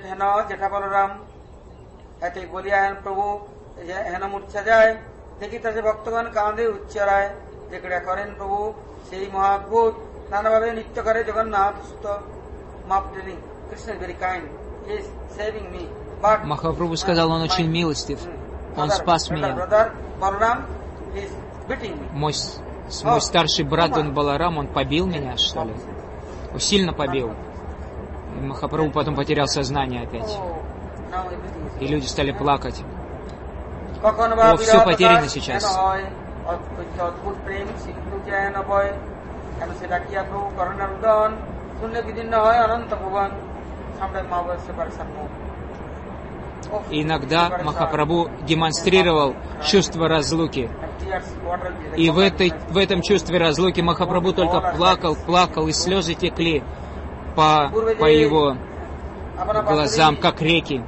Махапрабху сказал, он очень милостив, он спас меня. Мой, мой старший брат, он Баларам, он побил меня, что ли? Сильно побил. И Махапрабху потом потерял сознание опять. И люди стали плакать. О, все потеряно сейчас. И иногда Махапрабху демонстрировал чувство разлуки. И в, этой, в этом чувстве разлуки Махапрабху только плакал, плакал, и слезы текли по, по его глазам, как реки.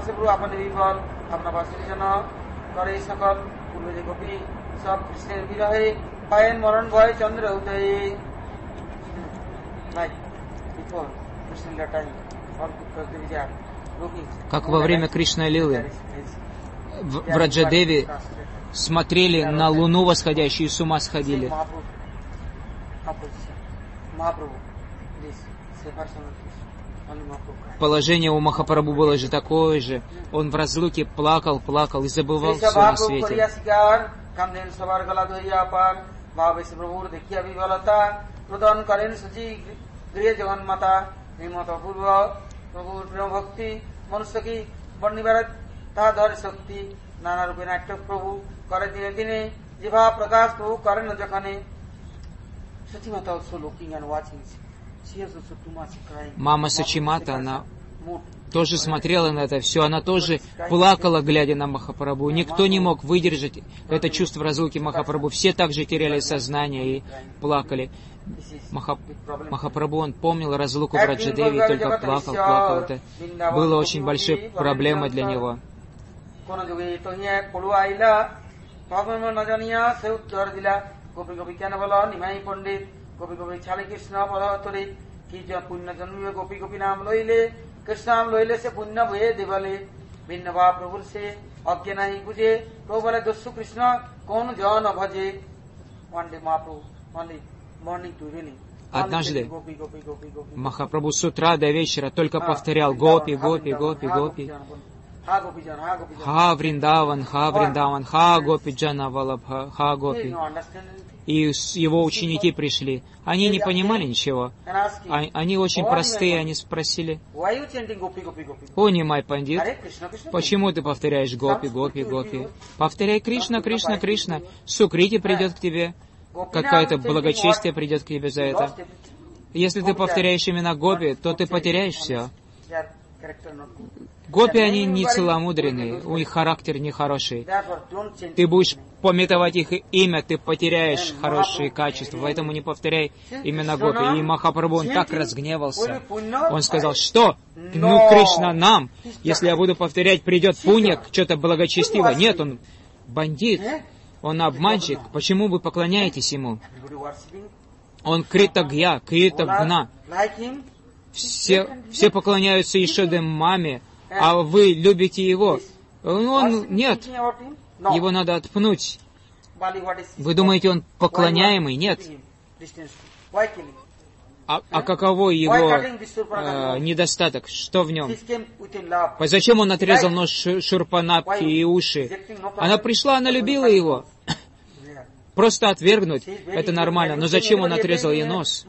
Как во время Кришна-лилы в, в Раджадеве смотрели на луну восходящую и с ума сходили. Положение у Махапрабху было же такое же. Он в разлуке плакал, плакал и забывал все на свете. Мама Сачимата, она тоже смотрела на это все, она тоже плакала, глядя на Махапрабху. Никто не мог выдержать это чувство разлуки Махапрабху. Все также теряли сознание и плакали. Маха... Махапрабху, он помнил разлуку в Раджадеве и только плакал, плакал. Это было очень большой проблемой для него. Однажды Махапрабху с утра до вечера только повторял «Гопи, Гопи, Гопи, Гопи». «Ха Вриндаван, Ха Вриндаван, Ха Гопи Джана Валабха, Ха Гопи». И его ученики пришли. Они не понимали ничего. Они очень простые, они спросили: «О, Нимай Пандит, почему ты повторяешь Гопи, Гопи, Гопи? Повторяй Кришна, Кришна, Кришна. Сукрити придет к тебе. Какое-то благочестие придет к тебе за это. Если ты повторяешь именно Гопи, то ты потеряешь все». Гопи, они не целомудренные, у них характер нехороший. Ты будешь пометовать их имя, ты потеряешь хорошие качества, поэтому не повторяй именно Гопи. И Махапрабху, он так разгневался. Он сказал: «Что? Ну, Кришна нам, если я буду повторять, придет пунья, что-то благочестиво». Нет, он бандит, он обманщик. Почему вы поклоняетесь ему? Он критагья, критагна. Все, все поклоняются Ишоде маме, а вы любите его. Он, нет, его надо отпнуть. Вы думаете, он поклоняемый? Нет. А, а каково его э, недостаток? Что в нем? Зачем он отрезал нос Шурпанапки и уши? Она пришла, она любила его. Просто отвергнуть, это нормально. Но зачем он отрезал ей нос?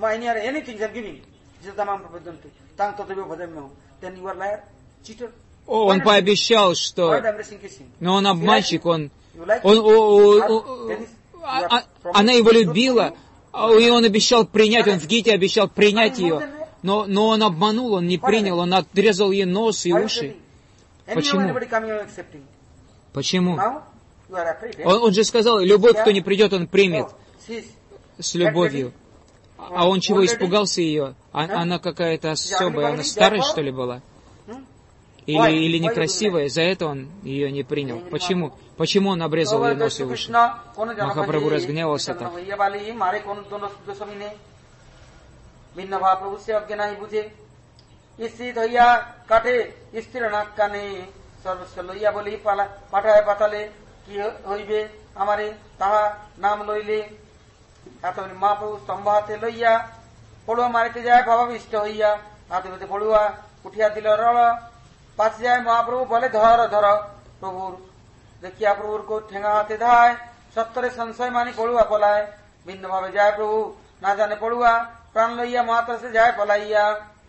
Он пообещал, что... Но он обманщик, он... он, он, он, он а, она его любила, и он обещал принять, он в Гите обещал принять ее. Но, но он обманул, он не принял, он отрезал ей нос и уши. Почему? Почему? Он, он же сказал, любой, кто не придет, он примет с любовью. А он чего, испугался ее? А, она какая-то особая, она старая, что ли, была? Или, или некрасивая, за это он ее не принял. Почему? Почему он обрезал ее нос и уши? Махапрабху разгневался так. পাঁচ যায় মহাপ্রভু বলে ধর ধর প্রভুর দেখিয়া প্রভুর কো ঠেঙা হাতে ধায় সত্তরে সংশয় মানি পড়ুয়া পলায় ভিন্নভাবে যায় প্রভু না জানে পড়ুয়া প্রাণ লইয়া মহাত্রাসে যায় পলাইয়া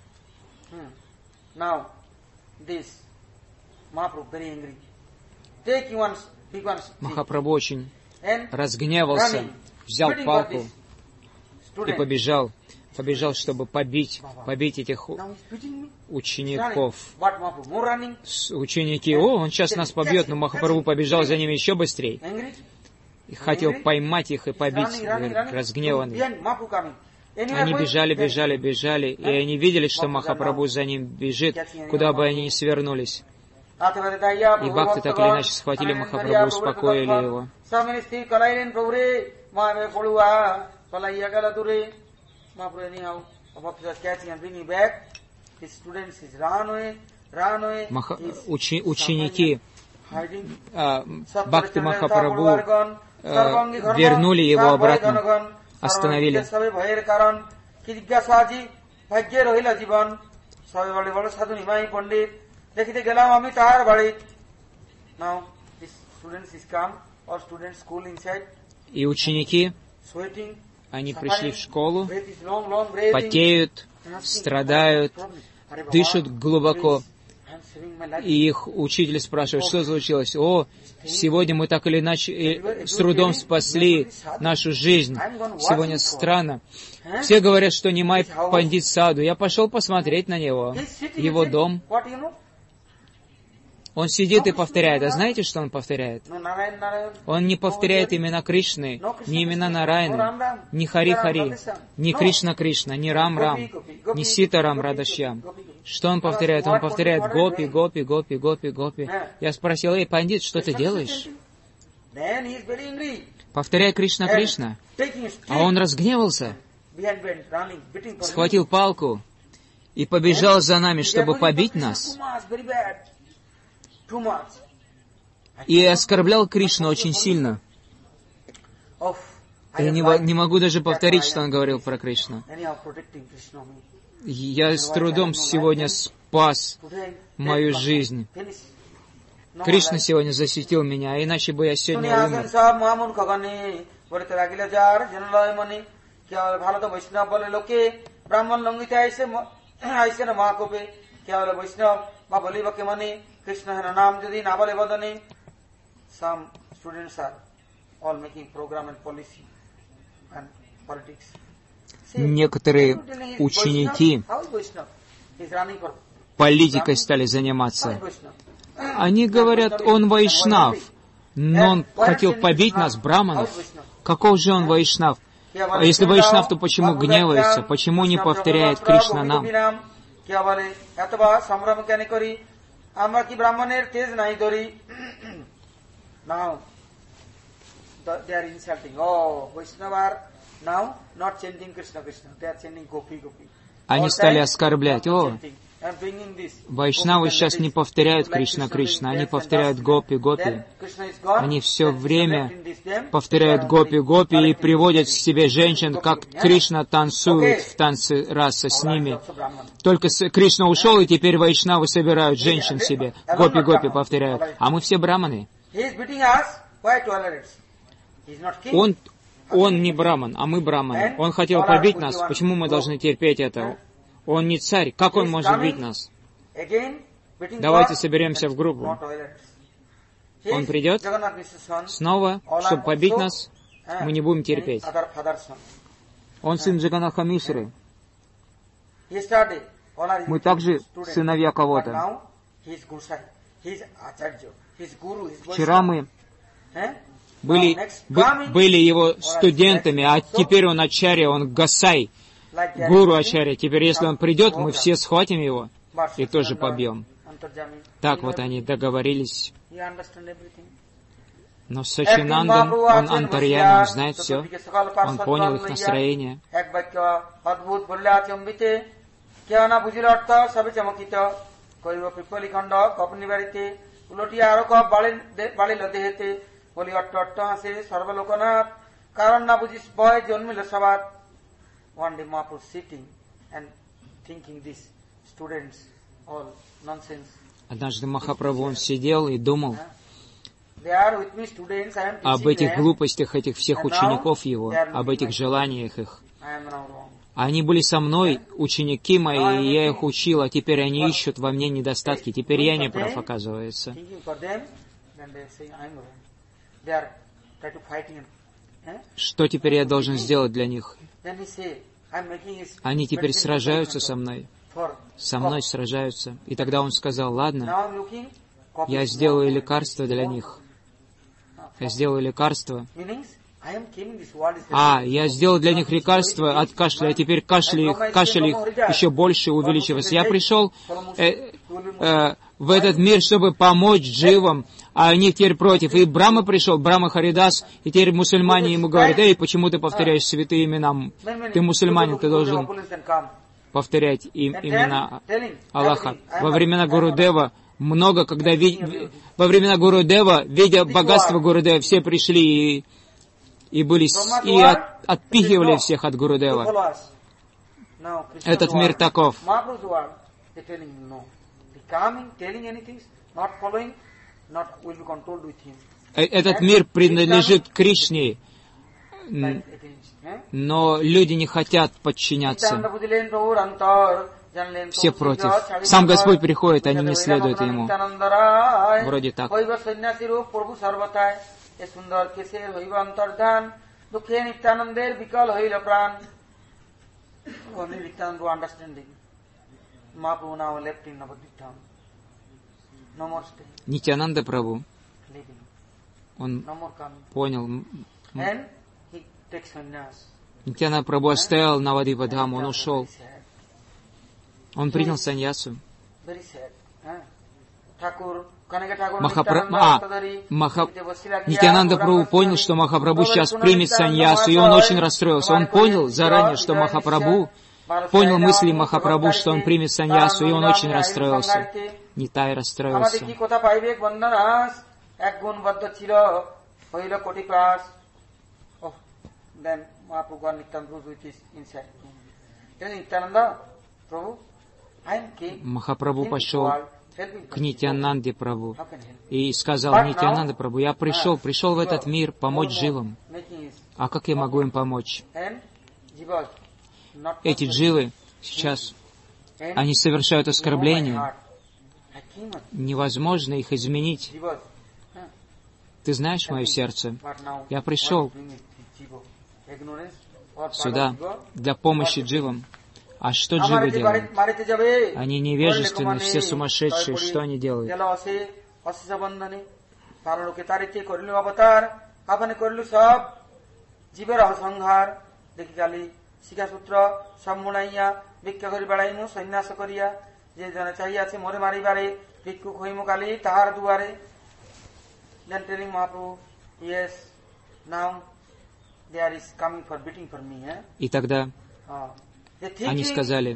now this Mahaprabhu very angry take one big one Махапрабху очень разгневался, взял палку и побежал. Побежал, чтобы побить, побить этих учеников. Ученики, о, он сейчас нас побьет, но Махапрабху побежал за ними еще быстрее. И хотел поймать их и побить, разгневанные. Они бежали, бежали, бежали, и они видели, что Махапрабху за ним бежит, куда бы они ни свернулись. И бхакты так или иначе схватили Махапрабху, успокоили его. Mahaprabhu anyhow, officers catching and bringing back. His students, his ran away, ran away. Маха, учи, ученики а, Бхакти Махапрабху а, вернули его обратно, остановили. И ученики, они пришли в школу, потеют, страдают, дышат глубоко. И их учитель спрашивает, что случилось? О, сегодня мы так или иначе с трудом спасли нашу жизнь. Сегодня странно. Все говорят, что Нимай Пандит Саду. Я пошел посмотреть на него, его дом. Он сидит и повторяет. А знаете, что он повторяет? Он не повторяет имена Кришны, не имена Нараяны, не Хари-Хари, не Кришна-Кришна, не Рам-Рам, не Сита-Рам Радашьям. Что он повторяет? Он повторяет Гопи, Гопи, Гопи, Гопи, Гопи. Я спросил, эй, пандит, что ты делаешь? Повторяй Кришна-Кришна. А он разгневался, схватил палку и побежал за нами, чтобы побить нас. И оскорблял Кришну очень сильно. Я не, не могу даже повторить, что он говорил про Кришну. Я с трудом сегодня спас мою жизнь. Кришна сегодня защитил меня, а иначе бы я сегодня умер. Krishna Nam Jadi Navale Vadani. Some students are all making program and policy and politics. Некоторые ученики политикой стали заниматься. Они говорят, он вайшнав, но он хотел побить нас, браманов. Каков же он вайшнав? А если вайшнав, то почему гневается? Почему не повторяет Кришна нам? আমরা কি ব্রাহ্মণের তেজ নাই ধরি now they are insulting oh Vaishnava now not chanting Krishna Krishna they are chanting Gopi Gopi. Они стали оскорблять. О, вайшнавы сейчас не повторяют Кришна Кришна, они повторяют Гопи Гопи. Они все время повторяют Гопи Гопи и приводят к себе женщин, как Кришна танцует в танце раса с ними. Только Кришна ушел, и теперь вайшнавы собирают женщин себе. Гопи Гопи повторяют. А мы все браманы. Он Он не браман, а мы браманы. Он хотел побить нас. Почему мы должны терпеть это? Он не царь. Как он может бить нас? Давайте соберемся в группу. Он придет снова, чтобы побить нас. Мы не будем терпеть. Он сын Джаганатха Мишры. Мы также сыновья кого-то. Вчера мы были, были его студентами, а теперь он ачарья, он гасай, гуру ачарья. Теперь, если он придет, мы все схватим его и тоже побьем. Так вот они договорились. Но Сачинандан, он антарьями, он знает все. Он понял их настроение. One day Mahaprabhu sitting and thinking these students all nonsense. Однажды Махапрабху, он сидел и думал об этих глупостях этих всех учеников его, об этих желаниях их. Они были со мной, ученики мои, и я их учил, а теперь они ищут во мне недостатки. Теперь я не прав, оказывается. Что теперь я должен сделать для них? Они теперь сражаются со мной. Со мной сражаются. И тогда он сказал: ладно, я сделаю лекарство для них. Я сделаю лекарство. А, я сделал для них лекарство от кашля, а теперь кашель их, кашель их еще больше увеличивается. Я пришел э, э, в этот мир, чтобы помочь дживам, а они теперь против. И Брахма пришел, Брахма Харидас, и теперь мусульмане ему говорят: эй, почему ты повторяешь святые имена? Ты мусульманин, ты должен повторять им, имена Аллаха. Во времена Гурудева много, когда ви... во времена Гурудева, видя богатство Гурудева, все пришли и, и были и от... отпихивали всех от Гурудева. Этот мир таков. Этот мир принадлежит Кришне, но люди не хотят подчиняться. Все против. Сам Господь приходит, они не следуют Ему. Вроде так. Нитьянанда Прабху, он понял. Нитьянанда Прабху оставил Навадвипа-дхаму, он ушел. Он принял саньясу. Махапра... а, Маха... Нитьянанда Прабху понял, что Махапрабху сейчас примет саньясу, и он очень расстроился. Он понял заранее, что Махапрабху, понял мысли Махапрабху, что он примет саньясу, и он очень расстроился. Нитай расстроился. Махапрабху пошел к Нитьянанде Прабху и сказал: Нитьянанда Прабху, я пришел, пришел в этот мир помочь дживам. А как я могу им помочь? Эти дживы сейчас, они совершают оскорбления. Невозможно их изменить. Ты знаешь мое сердце. Я пришел сюда для помощи дживам. А что дживы делают? Они невежественны, все сумасшедшие. Что они делают? И тогда они сказали: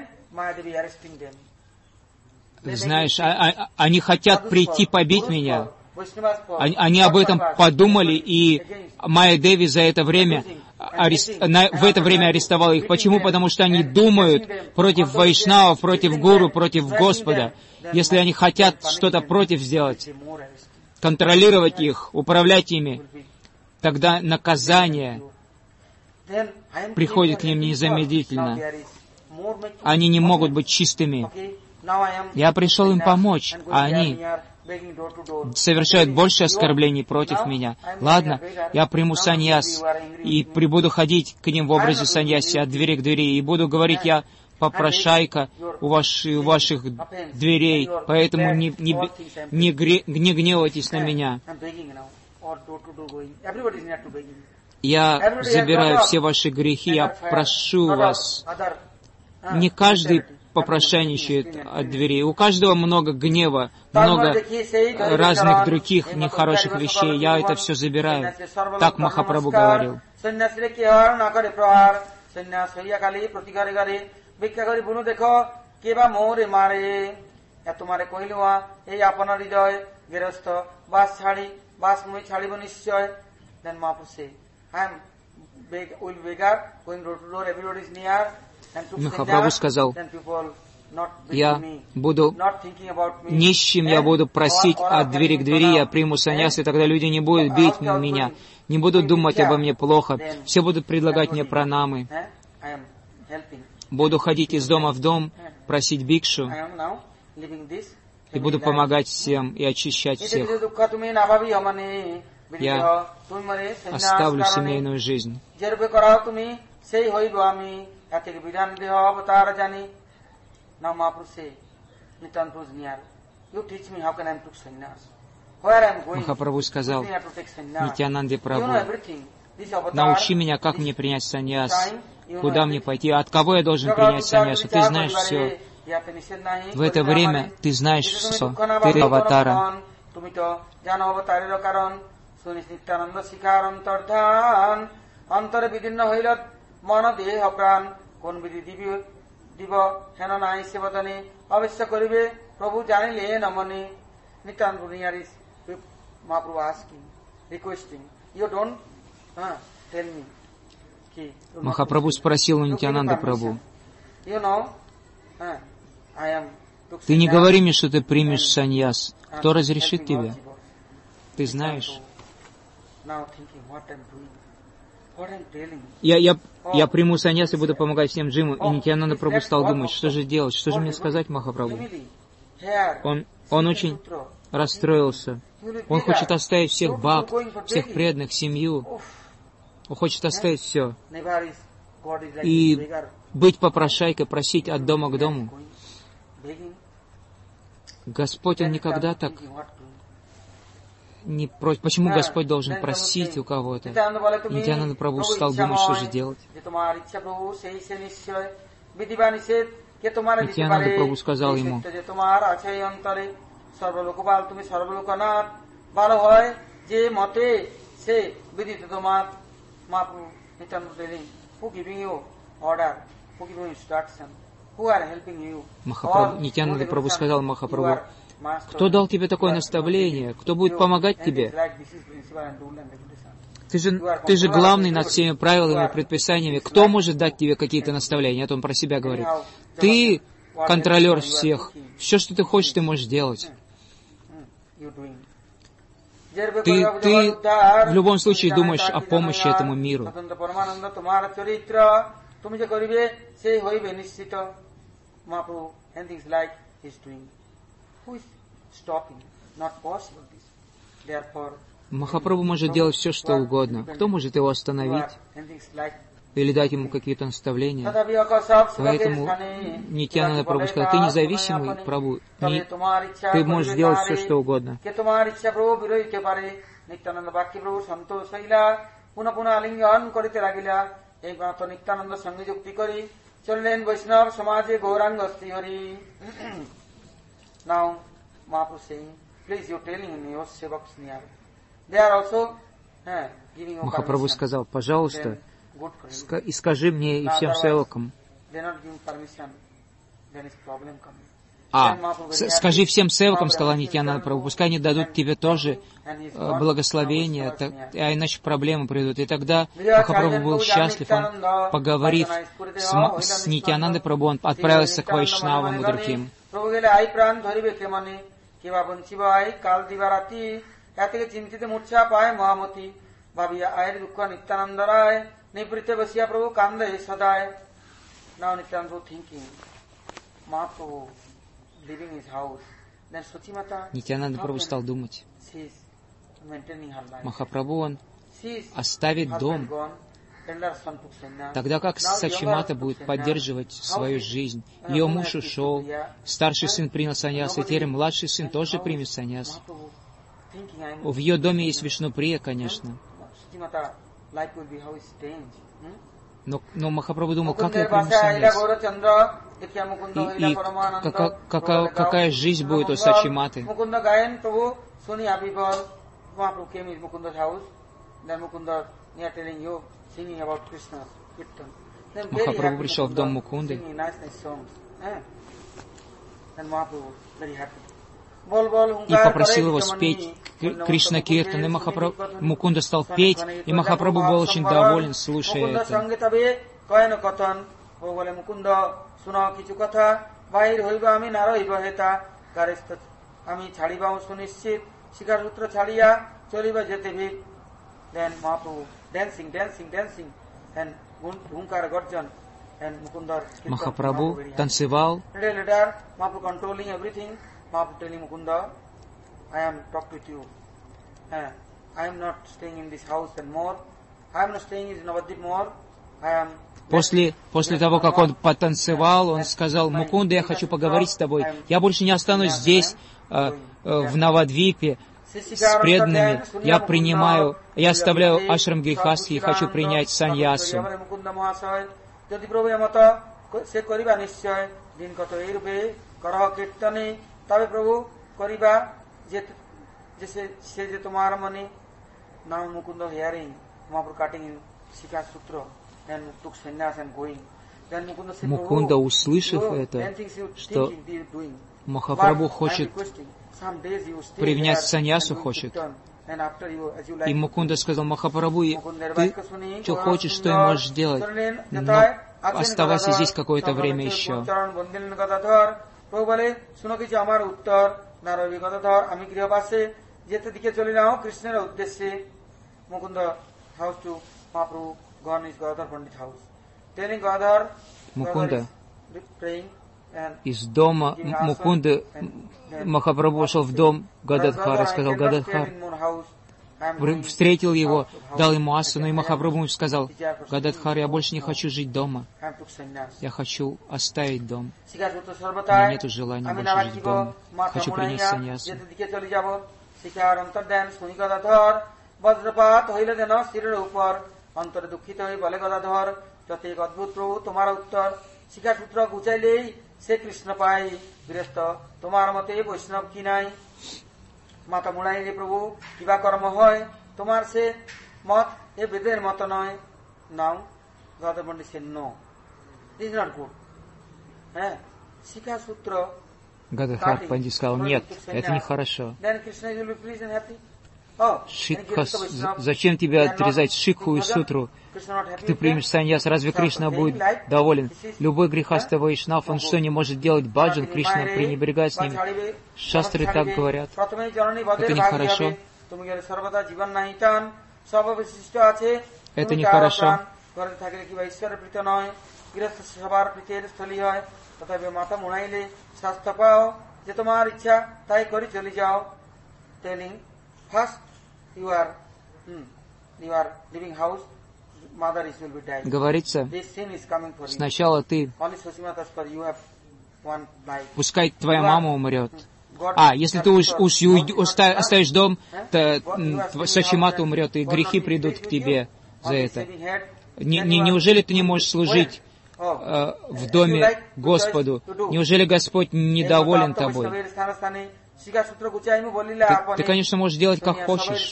знаешь, а, а, они хотят прийти побить меня. Они, они об этом подумали, и Майя Деви за это время арест, на, в это время арестовала их. Почему? Потому что они думают против Вайшнавов, против Гуру, против Господа. Если они хотят что-то против сделать, контролировать их, управлять ими, тогда наказание приходит к ним незамедлительно. Они не могут быть чистыми. Я пришел им помочь, а они совершают больше оскорблений против меня. Ладно, я приму саньяс и прибуду ходить к ним в образе саньяси от двери к двери, и буду говорить: я попрошайка у, ваш, у ваших дверей, поэтому не, не, не, гре, не гневайтесь на меня. Я забираю все ваши грехи, я прошу вас. Не каждый попрошайничает от двери. У каждого много гнева, много разных других нехороших вещей. Я это все забираю. Так Махапрабху говорил. Махапрабху сказал: я буду нищим, я буду просить от двери к двери, я приму саньяс, и тогда люди не будут бить меня, не будут думать обо мне плохо, все будут предлагать мне пранамы. Буду ходить из дома в дом, просить бикшу, и буду помогать всем и очищать всех. Я оставлю семейную жизнь. Махапрабху сказал Нитьянанде Прабху: научи меня, как мне принять саньяс, куда мне пойти, от кого я должен принять саньяс. Ты знаешь все. В это время ты знаешь все. Ты аватара. Махапрабху спросил у Нитьянанды Прабху: ты не говори мне, что ты примешь саньяс. Кто разрешит тебе? Ты знаешь. Я, я, я приму саньяс и буду помогать всем джиму. И Нитьянанда Прабху стал думать, что же делать, что же мне сказать Махапрабху. Он, он очень расстроился. Он хочет оставить всех бхакт, всех преданных, семью. Он хочет оставить все. И быть попрошайкой, просить от дома к дому. Господь, Он никогда так не просит. Почему Господь должен просить у кого-то? Нитьянанда Прабху стал думать, что же делать. Нитьянанда Прабху сказал ему: Махапрабху, Нитьянанда Прабху сказал Махапрабху: кто дал тебе такое наставление? Кто будет помогать тебе? Ты же, ты же главный над всеми правилами и предписаниями. Кто может дать тебе какие-то наставления? Это он про себя говорит. Ты контролер всех. Все, что ты хочешь, ты можешь делать. Ты, ты в любом случае думаешь о помощи этому миру. Махапрабху может делать все, что угодно. Кто может его остановить или дать ему какие-то наставления? Поэтому Нитьянанда Прабху сказал: ты независимый Прабху, не, ты можешь делать все, что угодно. Now, Mahaprabhu saying, please, you're telling me your sevaks near. They are also uh, giving you Махапрабху сказал: пожалуйста, и скажи мне и всем севакам. А, скажи всем севакам, сказала Нитьянанда Прабху, пускай они дадут тебе тоже э, благословение, так, а иначе проблемы придут. И тогда Махапрабху был счастлив, он, поговорив с, с Нитьянандой Прабху, он отправился к Вайшнавам и другим. Нитьянанда Прабху стал думать. Махапрабху, он оставит дом. Тогда как Сачимата будет поддерживать свою жизнь? Ее муж ушел, старший сын принял саньяс, и теперь младший сын тоже примет саньяс. В ее доме есть Вишнуприя, конечно. Но, но Махапрабху думал, как я приму саньяс? И, и кака, какая, какая жизнь будет у Сачиматы? Махапрабху пришел в дом Мукунды. И попросил его спеть Кришна Киртан, и Махапрабху, Мукунда стал петь, и Махапрабху был очень доволен, слушая это. Махапрабху танцевал. Mahaprabhu telling Mukunda, I am talk with you. Uh, I am not staying in this house and more. I am not staying in Navadvip more. I am. После, после того, как он потанцевал, он сказал: Мукунда, я хочу поговорить с тобой. Я больше не останусь здесь, э, э, в Навадвипе, с преданными. Я принимаю, я оставляю ашрам Грихастхи и хочу принять саньясу. তবে প্রভু করিবা যে যে সে যে তোমার মনে নাম Mukunda hearing Mahaprabhu cutting shikha sutra and took sannyas and going. Then Mukunda said, Мукунда, услышав это, что Махапрабху хочет принять саньясу, хочет. И Мукунда сказал: Махапрабху, ты что хочешь, что и можешь делать, но оставайся здесь какое-то время еще. প্রভু বলে, শুনো কিছু আমার উত্তর, নারবী গদাধর, আমি গৃহবাসে যেতে দিকে চলে যাও কৃষ্ণের উদ্দেশ্যে। Mukunda house to Mahaprabhu gone is Gadadhar Pandit house. Telling Gadadhar Мукунда из дома Мукунды Махапрабху вошел в дом Гададхара и сказал: Гададхар, встретил его, дал ему асану, и Махапрабху сказал: Гададхар, я больше не хочу жить дома. Я хочу оставить дом. У меня нет желания больше жить дома. Хочу принять саньясу. বজ্রপাত হইল যেন শিরের উপর, অন্তরে দুঃখিত হয়ে বলে গদাধর, যত এক অদ্ভুত প্রভু তোমার উত্তর। শিখাসূত্র গুচাইলেই সে কৃষ্ণ পাই, গৃহস্থ তোমার মতে বৈষ্ণব কি নাই। মাথা মুড়াইলে প্রভু কিবা কর্ম হয়, তোমার সে মত এ বেদের মত নয়। Now Gadadhar Pandit say no, is not good. হ্যাঁ, শিখাসূত্র Гададхар Пандит сказал: нет, это нехорошо. Шикха, зачем тебе отрезать шикху и сутру? Ты примешь саньяс, разве Кришна будет доволен? Любой грехастый вайшнав, он что, не может делать баджан? Кришна пренебрегает с ними. Шастры так говорят. Это нехорошо. Это нехорошо. তথাপি মাথা মুড়াইলে স্বাস্থ্য পাও, যে তোমার ইচ্ছা তাই করে চলে যাও। Telling first you are you are living house, mother is will be dying. Говорится, this sin is coming for you. Сначала ты, only Sosimatas for you have one life. Пускай твоя мама умрет. А, если ты уж, уж оставишь дом, то Сачимата умрет, и грехи придут к тебе за это. Не, не, неужели ты не можешь служить в доме Господу? Неужели Господь недоволен тобой? Ты, ты, конечно, можешь делать, как хочешь,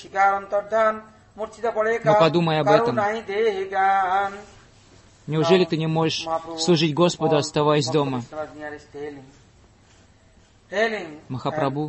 но подумай об этом. Неужели ты не можешь служить Господу, оставаясь дома? Махапрабху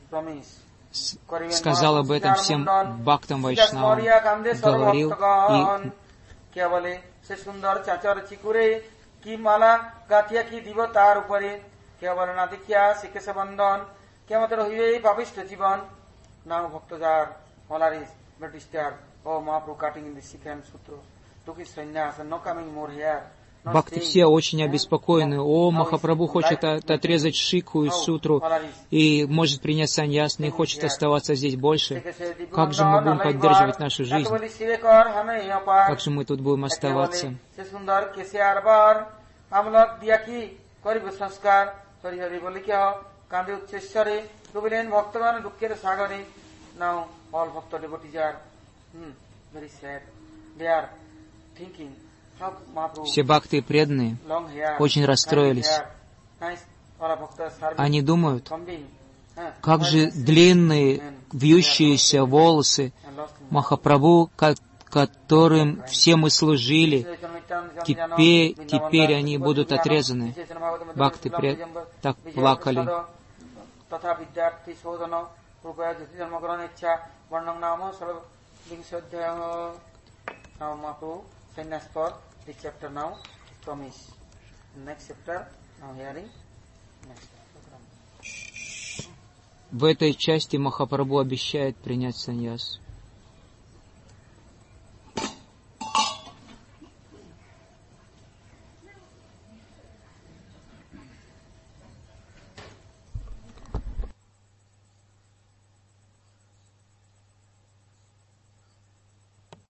сказал об этом всем бхактам вайшнавам, говорил, и সে সুন্দর চাচর চিকুরে কি মালা গাথিয়া কি দিব তার উপরে, কেবল না দেখিয়া শিখেছে বন্ধন, কেমন রহিবে এই পাপিষ্ঠ জীবন। নাও ভক্ত যার মলারিস ব্রিটিশার ও মহাপ্রভু কাটিং ইন দি শিখেন সূত্র টুকি সন্ন্যাস নো কামিং মোর হেয়ার। Бхакты все очень обеспокоены. О, Махапрабху хочет отрезать шикху и сутру и может принять саньяс, не хочет оставаться здесь больше. Как же мы будем поддерживать нашу жизнь? Как же мы тут будем оставаться? Все бхакты преданные очень расстроились. Они думают, как же длинные, вьющиеся волосы Махапрабху, которым все мы служили, теперь, теперь они будут отрезаны. Бхакты пред... так плакали. В этой части Махапрабху обещает принять саньяс.